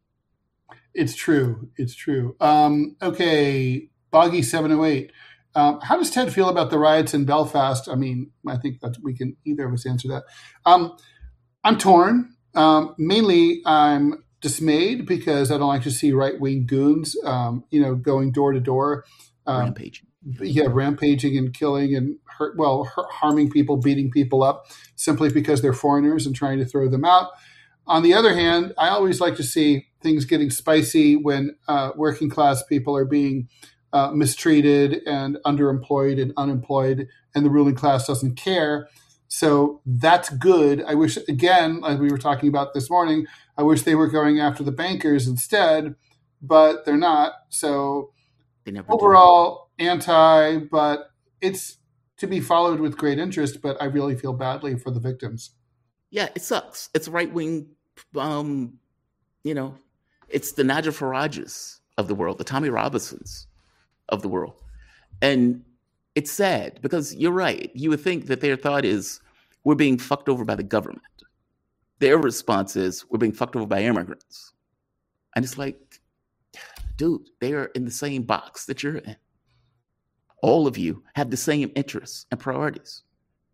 It's true. It's true. Um, okay, Boggy seven oh eight. Um, how does Ted feel about the riots in Belfast? I mean, I think that we can either of us answer that. Um, I'm torn. Um, mainly, I'm dismayed because I don't like to see right wing goons, um, you know, going door to door, um, Rampaging. yeah, rampaging and killing and hurt, well, hurt, harming people, beating people up simply because they're foreigners and trying to throw them out. On the other hand, I always like to see things getting spicy when uh, working class people are being uh, mistreated and underemployed and unemployed, and the ruling class doesn't care. So that's good. I wish, again, like we were talking about this morning, I wish they were going after the bankers instead, but they're not. So They never do. overall, anti, but it's to be followed with great interest, but I really feel badly for the victims. Yeah, it sucks. It's right wing, um, you know, it's the Nigel Farages of the world, the Tommy Robinsons of the world. And it's sad because you're right. You would think that their thought is we're being fucked over by the government. Their response is we're being fucked over by immigrants. And it's like, dude, they are in the same box that you're in. All of you have the same interests and priorities.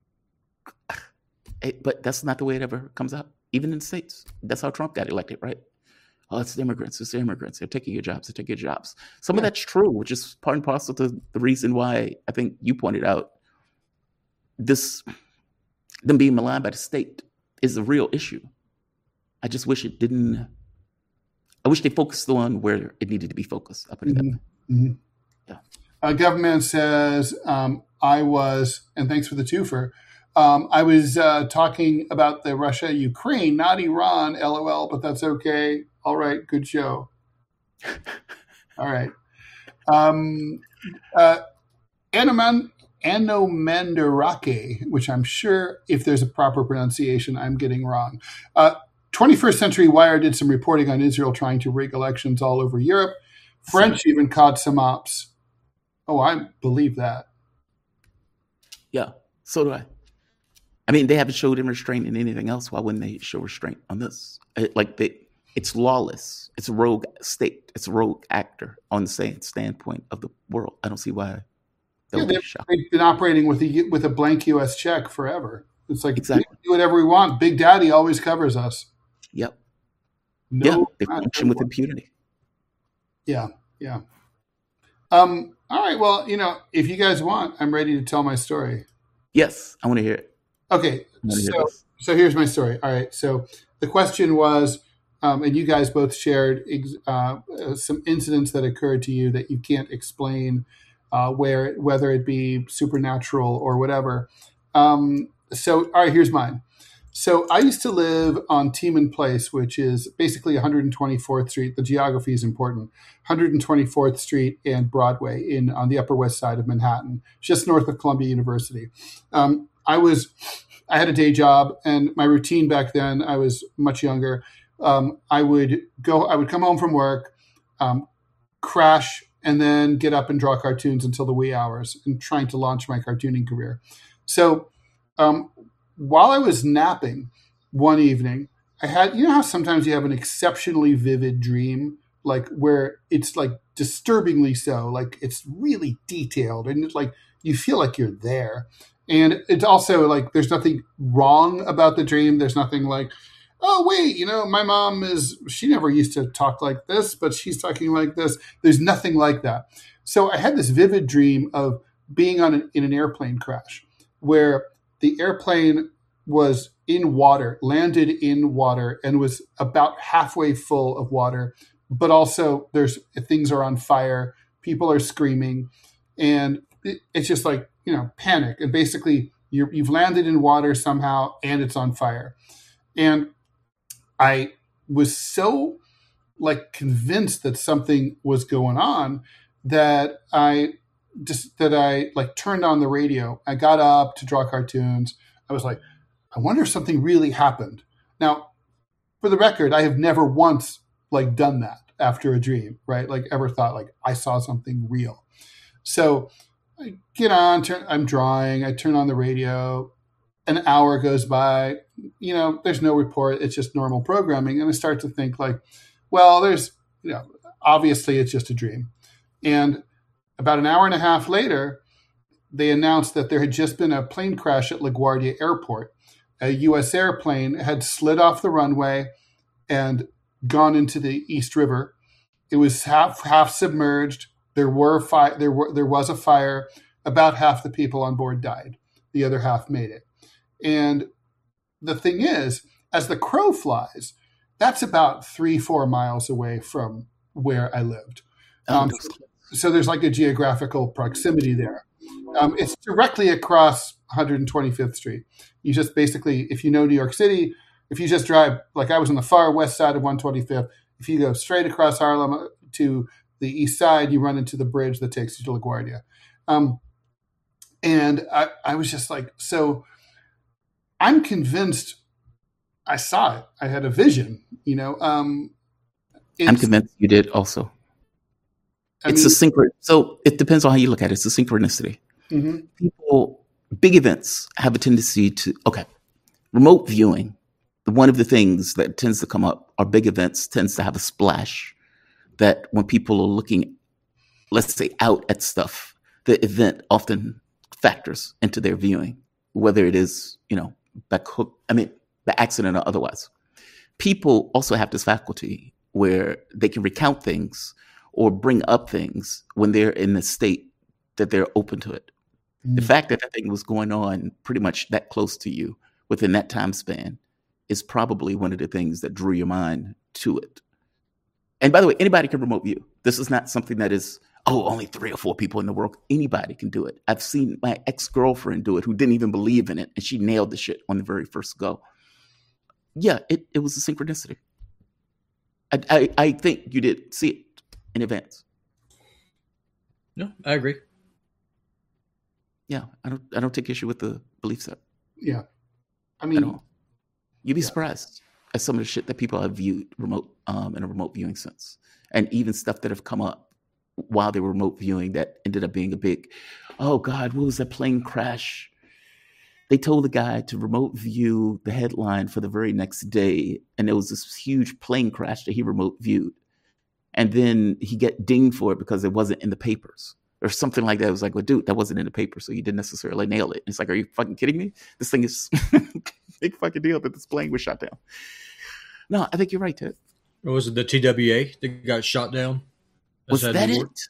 But that's not the way it ever comes out, even in the States. That's how Trump got elected, right? Oh, it's the immigrants. It's the immigrants. They're taking your jobs. They're taking your jobs. Some Yeah. of that's true, which is part and parcel to the reason why I think you pointed out this, them being maligned by the state is a real issue. I just wish it didn't. I wish they focused on where it needed to be focused. I'll put it that way. Mm-hmm. Yeah. Uh, government says, um, I was, and thanks for the twofer. Um, I was uh, talking about the Russia Ukraine, not Iran, LOL, but that's okay. All right, good show. All right. Um, uh, Anoman, Anomandarake, which I'm sure, if there's a proper pronunciation, I'm getting wrong. Uh, twenty-first Century Wire did some reporting on Israel trying to rig elections all over Europe. French even caught some ops. Oh, I believe that. Yeah, so do I. I mean, they haven't showed any restraint in anything else. Why wouldn't they show restraint on this? It, like, they, it's lawless. It's a rogue state. It's a rogue actor on the same standpoint of the world. I don't see why. Yeah, they've, they've been operating with a with a blank U S check forever. It's like, exactly. We do whatever we want. Big Daddy always covers us. Yep. No, yeah, they function with impunity. Yeah, yeah. Um. All right. Well, you know, if you guys want, I'm ready to tell my story. Yes, I want to hear it. Okay. So, so here's my story. All right. So the question was, um, and you guys both shared uh, some incidents that occurred to you that you can't explain, uh, where whether it be supernatural or whatever. Um, so, all right, here's mine. So I used to live on Tiemann Place, which is basically one hundred twenty-fourth Street. The geography is important. one hundred twenty-fourth Street and Broadway in on the Upper West Side of Manhattan, just north of Columbia University. Um, I was, I had a day job, and my routine back then, I was much younger. Um, I would go, I would come home from work, um, crash, and then get up and draw cartoons until the wee hours, and trying to launch my cartooning career. So, um, while I was napping one evening, I had, you know how sometimes you have an exceptionally vivid dream, like where it's like disturbingly so, like it's really detailed, and it's like you feel like you're there. And it's also like there's nothing wrong about the dream. There's nothing like, oh, wait, you know, my mom is, she never used to talk like this, but she's talking like this. There's nothing like that. So I had this vivid dream of being on an, in an airplane crash where the airplane was in water, landed in water, and was about halfway full of water. But also there's things are on fire. People are screaming. And it, it's just like, you know, panic. And basically you're, you've landed in water somehow and it's on fire. And I was so like convinced that something was going on that I just, that I like turned on the radio. I got up to draw cartoons. I was like, I wonder if something really happened. Now, for the record, I have never once like done that after a dream, right? Like ever thought like I saw something real. So I get on, turn, I'm drawing, I turn on the radio, an hour goes by, you know, there's no report. It's just normal programming. And I start to think like, well, there's, you know, obviously it's just a dream. And about an hour and a half later, they announced that there had just been a plane crash at LaGuardia Airport. A U S airplane had slid off the runway and gone into the East River. It was half half submerged. There were fi- there were there was a fire. About half the people on board died. The other half made it. And the thing is, as the crow flies, that's about three, four miles away from where I lived. Um, so, so there's like a geographical proximity there. Um, it's directly across one hundred twenty-fifth Street. You just basically, if you know New York City, if you just drive, like I was on the far west side of one hundred twenty-fifth, if you go straight across Harlem to the east side, you run into the bridge that takes you to LaGuardia. Um, and I, I was just like, so I'm convinced I saw it. I had a vision, you know. Um, I'm convinced you did also. I it's mean, a synchron. So it depends on how you look at it. It's a synchronicity. Mm-hmm. People, big events have a tendency to, okay, remote viewing. One of the things that tends to come up are big events tends to have a splash that when people are looking, let's say, out at stuff, the event often factors into their viewing, whether it is, you know, back hook, I mean, the accident or otherwise. People also have this faculty where they can recount things or bring up things when they're in a state that they're open to it. Mm-hmm. The fact that that thing was going on pretty much that close to you within that time span is probably one of the things that drew your mind to it. And by the way, anybody can remote view. This is not something that is, oh, only three or four people in the world. Anybody can do it. I've seen my ex-girlfriend do it who didn't even believe in it, and she nailed the shit on the very first go. Yeah, it, it was a synchronicity. I, I, I think you did see it in advance. No, I agree. Yeah, I don't I don't take issue with the belief set. Yeah. I At mean, all. You'd be yeah. surprised at some of the shit that people have viewed remote um, in a remote viewing sense, and even stuff that have come up while they were remote viewing that ended up being a big, oh God, what was that plane crash? They told the guy to remote view the headline for the very next day, and there was this huge plane crash that he remote viewed, and then he get dinged for it because it wasn't in the papers or something like that. It was like, well, dude, that wasn't in the paper, so you didn't necessarily nail it. It's like, are you fucking kidding me? This thing is big fucking deal that this plane was shot down. No, I think you're right, Ted. Or was it the T W A that got shot down? Was Is that New it? York?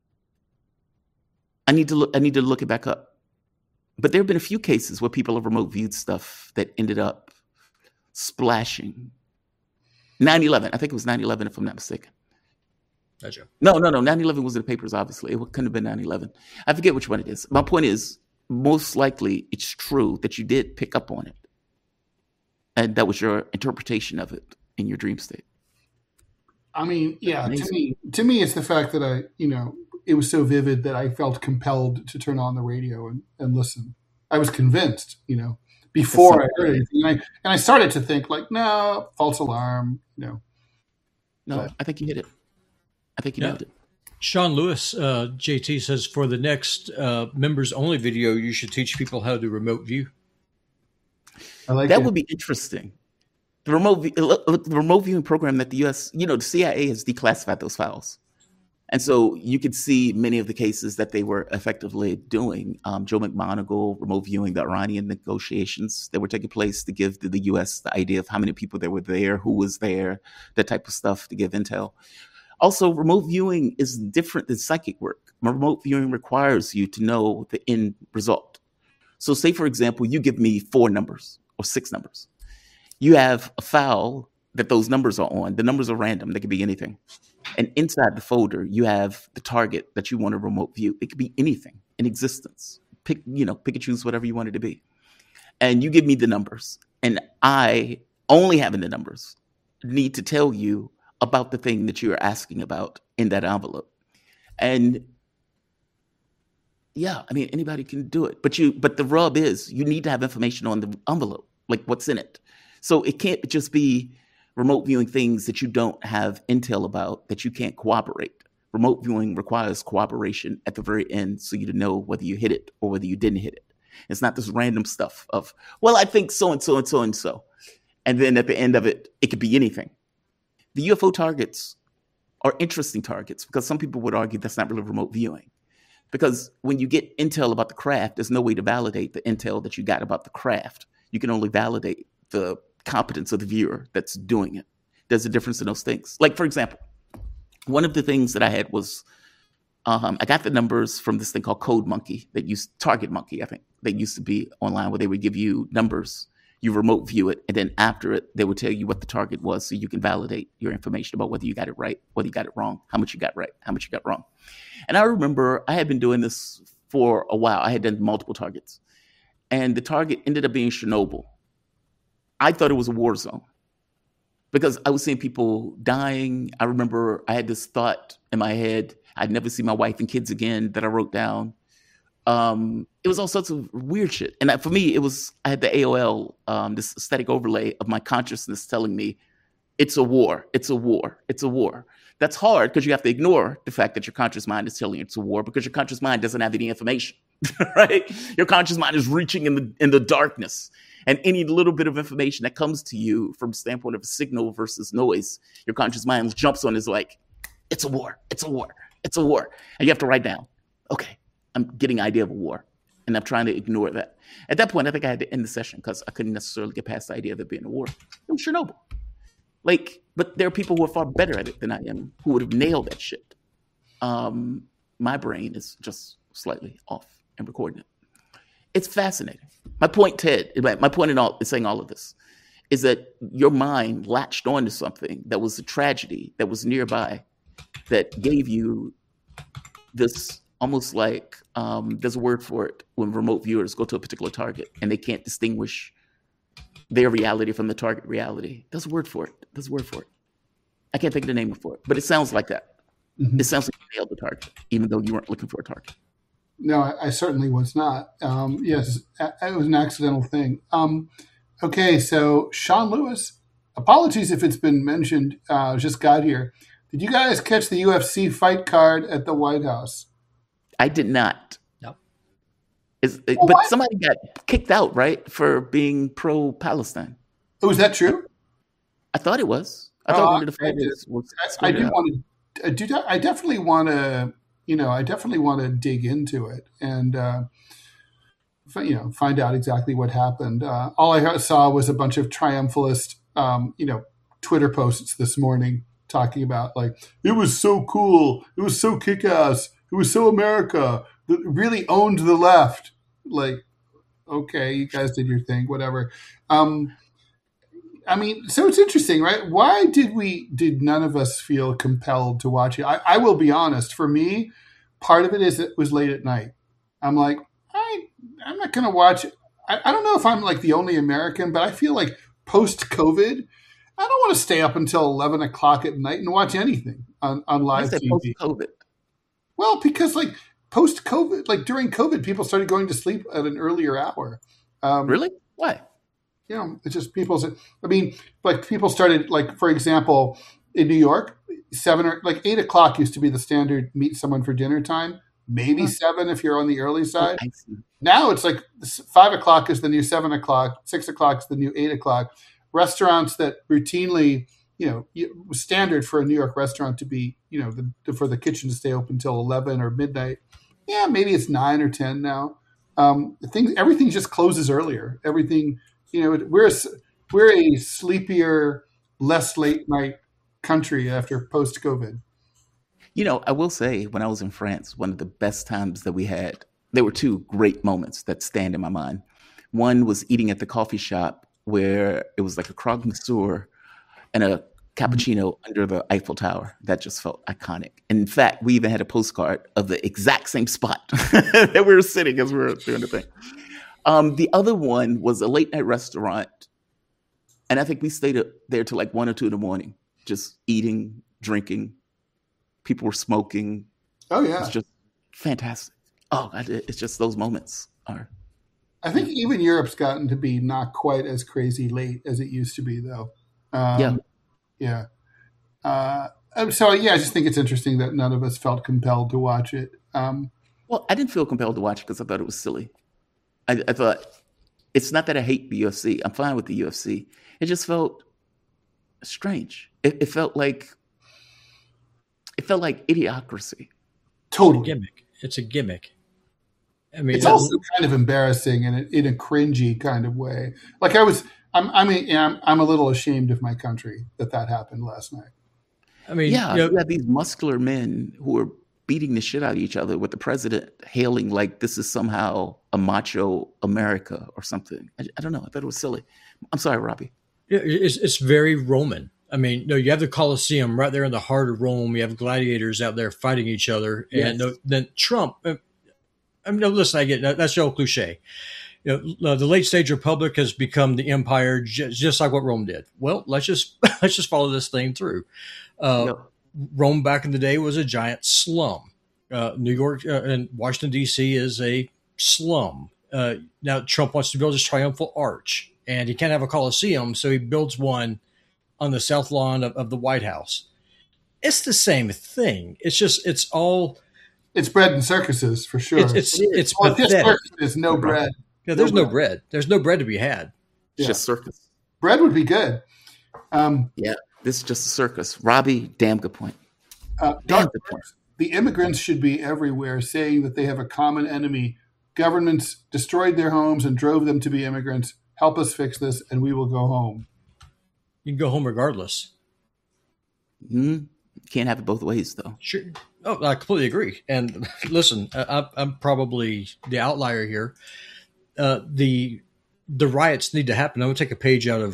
I need to look. I need to look it back up. But there have been a few cases where people have remote viewed stuff that ended up splashing. nine eleven. I think it was nine eleven, if I'm not mistaken. Gotcha. No, no, no. nine eleven was in the papers, obviously. It couldn't have been nine eleven. I forget which one it is. My point is, most likely it's true that you did pick up on it. And that was your interpretation of it in your dream state. I mean, yeah, to Amazing. me, to me, it's the fact that I, you know, it was so vivid that I felt compelled to turn on the radio and, and listen. I was convinced, you know, before I heard anything. And I, and I started to think like, no, false alarm, you know. No, But- I think you hit it. I think you Yeah. nailed it. Sean Lewis, uh, J T says, for the next uh, members only video, you should teach people how to remote view. I like That it. would be interesting. The remote, view, look, look, the remote viewing program that the U S, you know, the C I A has declassified those files. And so you could see many of the cases that they were effectively doing. Um, Joe McMoneagle remote viewing the Iranian negotiations that were taking place to give the, the U S the idea of how many people there were there, who was there, that type of stuff to give intel. Also, remote viewing is different than psychic work. Remote viewing requires you to know the end result. So say, for example, you give me four numbers or six numbers. You have a file that those numbers are on. The numbers are random. They could be anything. And inside the folder, you have the target that you want to remote view. It could be anything in existence. Pick, you know, pick and choose whatever you want it to be. And you give me the numbers. And I, only having the numbers, need to tell you about the thing that you're asking about in that envelope. And yeah, I mean, anybody can do it. But you, but the rub is you need to have information on the envelope, like what's in it. So it can't just be remote viewing things that you don't have intel about, that you can't corroborate. Remote viewing requires cooperation at the very end so you to know whether you hit it or whether you didn't hit it. It's not this random stuff of, well, I think so and so and so and so. And then at the end of it, it could be anything. The U F O targets are interesting targets because some people would argue that's not really remote viewing. Because when you get intel about the craft, there's no way to validate the intel that you got about the craft. You can only validate the competence of the viewer that's doing it. There's a difference in those things. Like, for example, one of the things that I had was um, I got the numbers from this thing called Code Monkey that used Target Monkey, I think. They used to be online where they would give you numbers. You remote view it, and then after it, they would tell you what the target was so you can validate your information about whether you got it right, whether you got it wrong, how much you got right, how much you got wrong. And I remember I had been doing this for a while. I had done multiple targets. And the target ended up being Chernobyl. I thought it was a war zone because I was seeing people dying. I remember I had this thought in my head, I'd never see my wife and kids again, that I wrote down. Um, it was all sorts of weird shit. And I, for me, it was, I had the A O L, um, this aesthetic overlay of my consciousness telling me, it's a war, it's a war, it's a war. That's hard because you have to ignore the fact that your conscious mind is telling you it's a war because your conscious mind doesn't have any information, right? Your conscious mind is reaching in the in the darkness. And any little bit of information that comes to you from the standpoint of a signal versus noise, your conscious mind jumps on is like, it's a war, it's a war, it's a war. And you have to write down, okay, I'm getting an idea of a war. And I'm trying to ignore that. At that point, I think I had to end the session because I couldn't necessarily get past the idea of it being a war. It was Chernobyl. Like, but there are people who are far better at it than I am who would have nailed that shit. Um, my brain is just slightly off and recording it. It's fascinating. My point, Ted, my point in all is saying all of this is that your mind latched onto something that was a tragedy that was nearby, that gave you this almost like, um, there's a word for it when remote viewers go to a particular target and they can't distinguish their reality from the target reality. There's a word for it. There's a word for it. I can't think of the name for it, but it sounds like that. Mm-hmm. It sounds like you nailed the target, even though you weren't looking for a target. No, I, I certainly was not. Um, yes, it was an accidental thing. Um, okay, so Sean Lewis, apologies if it's been mentioned, uh, just got here. Did you guys catch the U F C fight card at the White House? I did not. No. Is, well, but what? Somebody got kicked out, right, for being pro-Palestine. Oh, is that true? I thought it was. I thought uh, one of the fighters was. I, I do want to. I do. I definitely want to. You know, I definitely want to dig into it and, uh, you know, find out exactly what happened. Uh, all I saw was a bunch of triumphalist, um, you know, Twitter posts this morning talking about like, it was so cool. It was so kick-ass. It was so America. It really owned the left. Like, okay, you guys did your thing, whatever. Um, I mean, so it's interesting, right? Why did we, did none of us feel compelled to watch it? I, I will be honest, for me, part of it is it was late at night. I'm like, I, I'm not going to watch it. I, I don't know if I'm like the only American, but I feel like post-COVID, I don't want to stay up until eleven o'clock at night and watch anything on, on live T V. Post-COVID? Well, because like post-COVID, like during COVID, people started going to sleep at an earlier hour. Um, really? Why? You know, it's just people's, I mean, like people started, like, for example, in New York, seven or like eight o'clock used to be the standard meet someone for dinner time, maybe huh. seven if you're on the early side. Oh, now it's like five o'clock is the new seven o'clock, six o'clock is the new eight o'clock. Restaurants that routinely, you know, standard for a New York restaurant to be, you know, the, for the kitchen to stay open until eleven or midnight. Yeah, maybe it's nine or ten now. Um, things, everything just closes earlier. Everything. You know, we're a, we're a sleepier, less late night country after post-COVID. You know, I will say when I was in France, one of the best times that we had, there were two great moments that stand in my mind. One was eating at the coffee shop where it was like a croque monsieur and a cappuccino under the Eiffel Tower. That just felt iconic. And in fact, we even had a postcard of the exact same spot that we were sitting as we were doing the thing. Um, the other one was a late night restaurant. And I think we stayed there till like one or two in the morning, just eating, drinking. People were smoking. Oh, yeah. It's just fantastic. Oh, it's just those moments are. I think even Europe's gotten to be not quite as crazy late as it used to be, though. Um, yeah. Yeah. Uh, so, yeah, I just think it's interesting that none of us felt compelled to watch it. Um, well, I didn't feel compelled to watch it because I thought it was silly. I, I thought, it's not that I hate the U F C. I'm fine with the U F C. It just felt strange. It, it felt like it felt like idiocracy. Totally. It's a gimmick. It's a gimmick. I mean, it's also kind of embarrassing in a, in a cringy kind of way. Like I was, I'm, I mean, I'm, I'm a little ashamed of my country that that happened last night. I mean, yeah, you know, you have these muscular men who are beating the shit out of each other with the president hailing like this is somehow a macho America or something. I, I don't know. I thought it was silly. I'm sorry, Robbie. Yeah, it's, it's very Roman. I mean, no, you have the Colosseum right there in the heart of Rome. You have gladiators out there fighting each other. Yes. And no, then Trump, I mean, no, listen, I get that. That's the old cliche. You know, the late stage republic has become the empire just, just like what Rome did. Well, let's just, let's just follow this thing through. Uh, no. Rome back in the day was a giant slum. Uh, New York uh, and Washington, D C is a slum. Uh, now Trump wants to build his triumphal arch, and he can't have a Colosseum, so he builds one on the south lawn of, of the White House. It's the same thing. It's just, it's all. It's bread and circuses for sure. It's it's, it it's well, pathetic. There's no bread. Yeah, there's no no bread. bread. There's no bread to be had. It's yeah. just circus. Bread would be good. Um, yeah, this is just a circus. Robbie, damn good point. Uh, damn good point. The immigrants should be everywhere saying that they have a common enemy. Governments destroyed their homes and drove them to be immigrants. Help us fix this and we will go home. You can go home regardless. Mm-hmm. Can't have it both ways, though. Sure. Oh, I completely agree. And listen, I, I'm probably the outlier here. Uh, the the riots need to happen. I'm going to take a page out of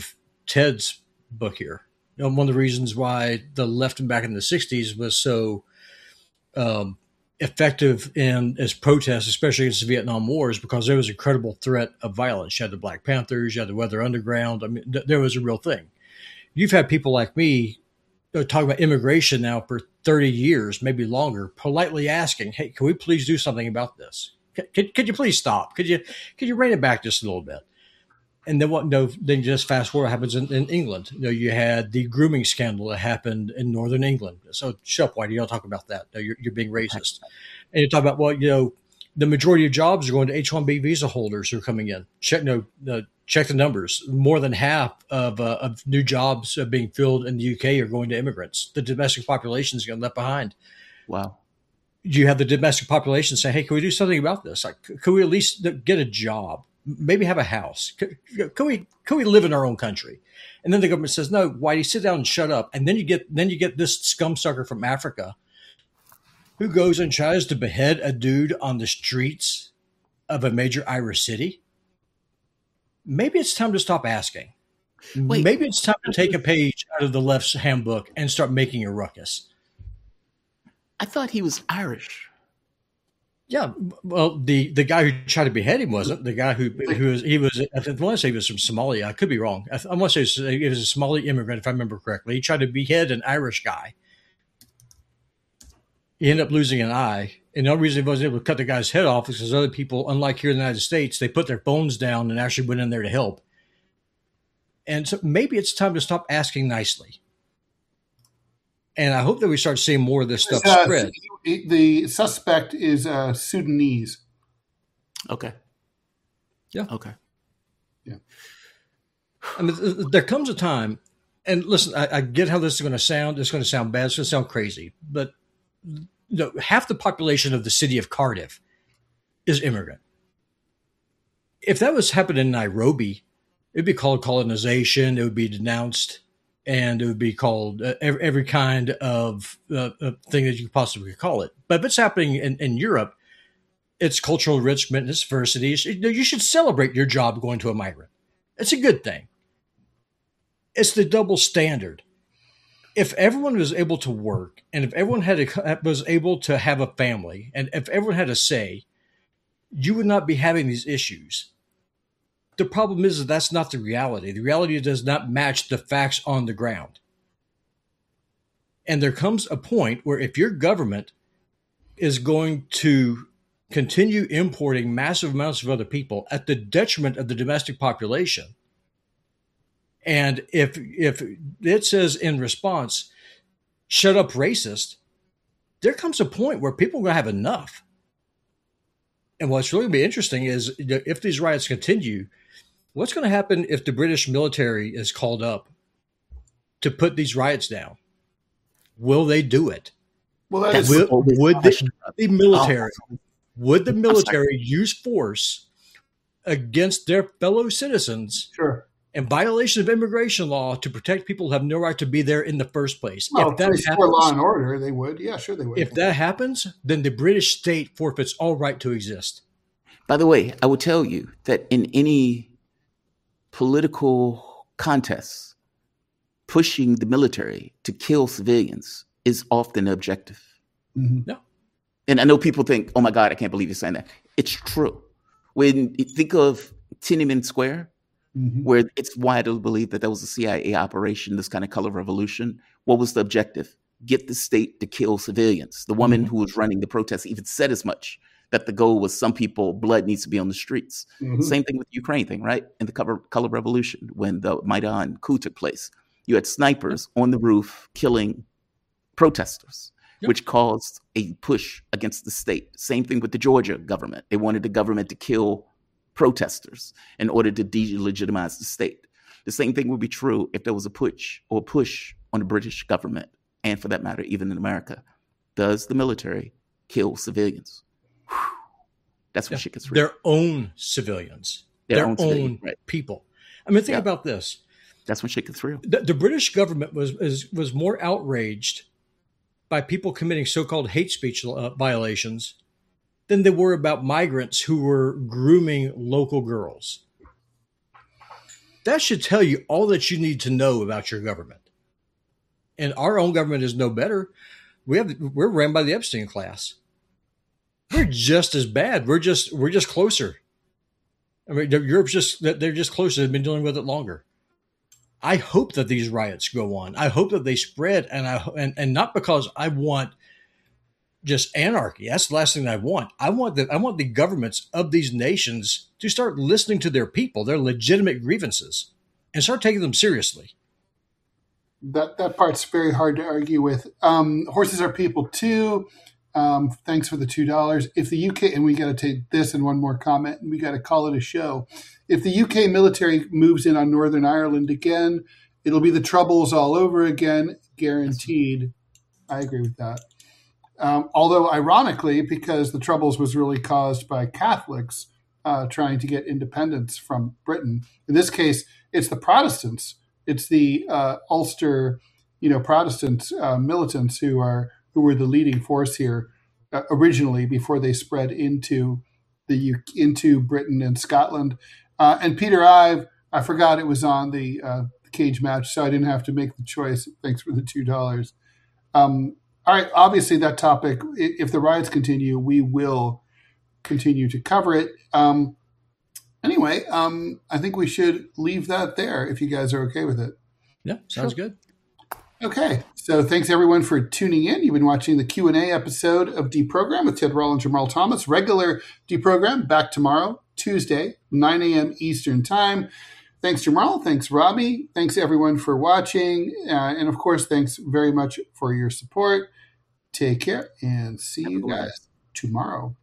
Ted's book here. You know, one of the reasons why the left and back in the sixties was so um, effective in as protests, especially against the Vietnam War, is because there was a credible threat of violence. You had the Black Panthers, you had the Weather Underground. I mean, th- there was a real thing. You've had people like me uh, talking about immigration now for thirty years, maybe longer, politely asking, "Hey, can we please do something about this? Could, could you please stop? Could you could you rein it back just a little bit?" And then what? No, then you just fast forward. What happens in, in England? You know, you had the grooming scandal that happened in Northern England. So shut up, Whitey. You don't talk about that. No, you're, you're being racist. And you talk about, well, you know, the majority of jobs are going to H one B visa holders who are coming in. Check no, no check the numbers. More than half of uh, of new jobs uh, being filled in the U K are going to immigrants. The domestic population is getting left behind. Wow. You have the domestic population saying, "Hey, can we do something about this? Like, can we at least get a job? Maybe have a house? Can, can we can we live in our own country?" And then the government says, "No, Whitey, sit down and shut up." And then you get then you get this scumsucker from Africa who goes and tries to behead a dude on the streets of a major Irish city. Maybe it's time to stop asking. Wait, Maybe it's time to take a page out of the left's handbook and start making a ruckus. I thought he was Irish. Yeah, well, the, the guy who tried to behead him wasn't. The guy who who was he was. I want to say he was from Somalia. I could be wrong. I, I want to say he was a Somali immigrant, if I remember correctly. He tried to behead an Irish guy. He ended up losing an eye, and the only reason he wasn't able to cut the guy's head off is because other people, unlike here in the United States, they put their phones down and actually went in there to help. And so maybe it's time to stop asking nicely. And I hope that we start seeing more of this stuff uh, spread. The suspect is uh, Sudanese. Okay. Yeah. Okay. Yeah. I mean, there comes a time, and listen, I, I get how this is going to sound. It's going to sound bad. It's going to sound crazy. But you know, half the population of the city of Cardiff is immigrant. If that was happening in Nairobi, it would be called colonization. It would be denounced. And it would be called uh, every, every kind of uh, uh, thing that you possibly could call it. But if it's happening in, in Europe, it's cultural enrichment, it's diversity. You should celebrate your job going to a migrant. It's a good thing. It's the double standard. If everyone was able to work, and if everyone had a, was able to have a family, and if everyone had a say, you would not be having these issues. The problem is that that's not the reality. The reality does not match the facts on the ground. And there comes a point where if your government is going to continue importing massive amounts of other people at the detriment of the domestic population, and if if it says in response, "Shut up, racist," there comes a point where people are going to have enough. And what's really going to be interesting is if these riots continue, what's going to happen if the British military is called up to put these riots down? Will they do it? Well, that is Will, would the, the military would the military use force against their fellow citizens sure. in violation of immigration law to protect people who have no right to be there in the first place? Well, if that if happens, law and order, they would. Yeah, sure they would. If that happens, then the British state forfeits all right to exist. By the way, I will tell you that in any political contests, pushing the military to kill civilians is often the objective. Mm-hmm. No. And I know people think, oh my God, I can't believe you're saying that. It's true. When you think of Tiananmen Square, mm-hmm. where it's widely believed that that was a C I A operation, this kind of color revolution, what was the objective? Get the state to kill civilians. The woman mm-hmm. who was running the protest even said as much, that the goal was some people, blood needs to be on the streets. Mm-hmm. Same thing with the Ukraine thing, right? In the color, color revolution, when the Maidan coup took place, you had snipers on the roof killing protesters, yep. which caused a push against the state. Same thing with the Georgia government. They wanted the government to kill protesters in order to delegitimize the state. The same thing would be true if there was a push or push on the British government, and for that matter, even in America. Does the military kill civilians? Whew. That's when yeah. shit gets real. Their own civilians, their, their own, own civilians, right. people. I mean, think yeah. about this. That's when shit gets real. The, the British government was, was was more outraged by people committing so-called hate speech uh, violations than they were about migrants who were grooming local girls. That should tell you all that you need to know about your government. And our own government is no better. We have we're ran by the Epstein class. We're just as bad. We're just we're just closer. I mean, Europe's just they're just closer. They've been dealing with it longer. I hope that these riots go on. I hope that they spread, and I and, and not because I want just anarchy. That's the last thing I want. I want the I want the governments of these nations to start listening to their people, their legitimate grievances, and start taking them seriously. That that part's very hard to argue with. Um, horses are people too. Um, thanks for the two dollars. If the U K, and we got to take this and one more comment, and we got to call it a show. If the U K military moves in on Northern Ireland again, it'll be the Troubles all over again, guaranteed. I agree with that. Um, although, ironically, because the Troubles was really caused by Catholics uh, trying to get independence from Britain. In this case, it's the Protestants. It's the uh, Ulster, you know, Protestant uh, militants who are who were the leading force here uh, originally before they spread into the U- into Britain and Scotland. Uh, and Peter Ive, I forgot it was on the uh, cage match, so I didn't have to make the choice. Thanks for the two dollars. Um, all right, obviously that topic, if the riots continue, we will continue to cover it. Um, Anyway, um, I think we should leave that there if you guys are okay with it. Yeah, sounds sure. good. Okay, so thanks everyone for tuning in. You've been watching the Q and A episode of Deprogram with Ted Rall and Jamarl Thomas. Regular Deprogram back tomorrow, Tuesday, nine a.m. Eastern Time. Thanks, Jamarl. Thanks, Robbie. Thanks, everyone, for watching. Uh, and, of course, thanks very much for your support. Take care and see you guys tomorrow.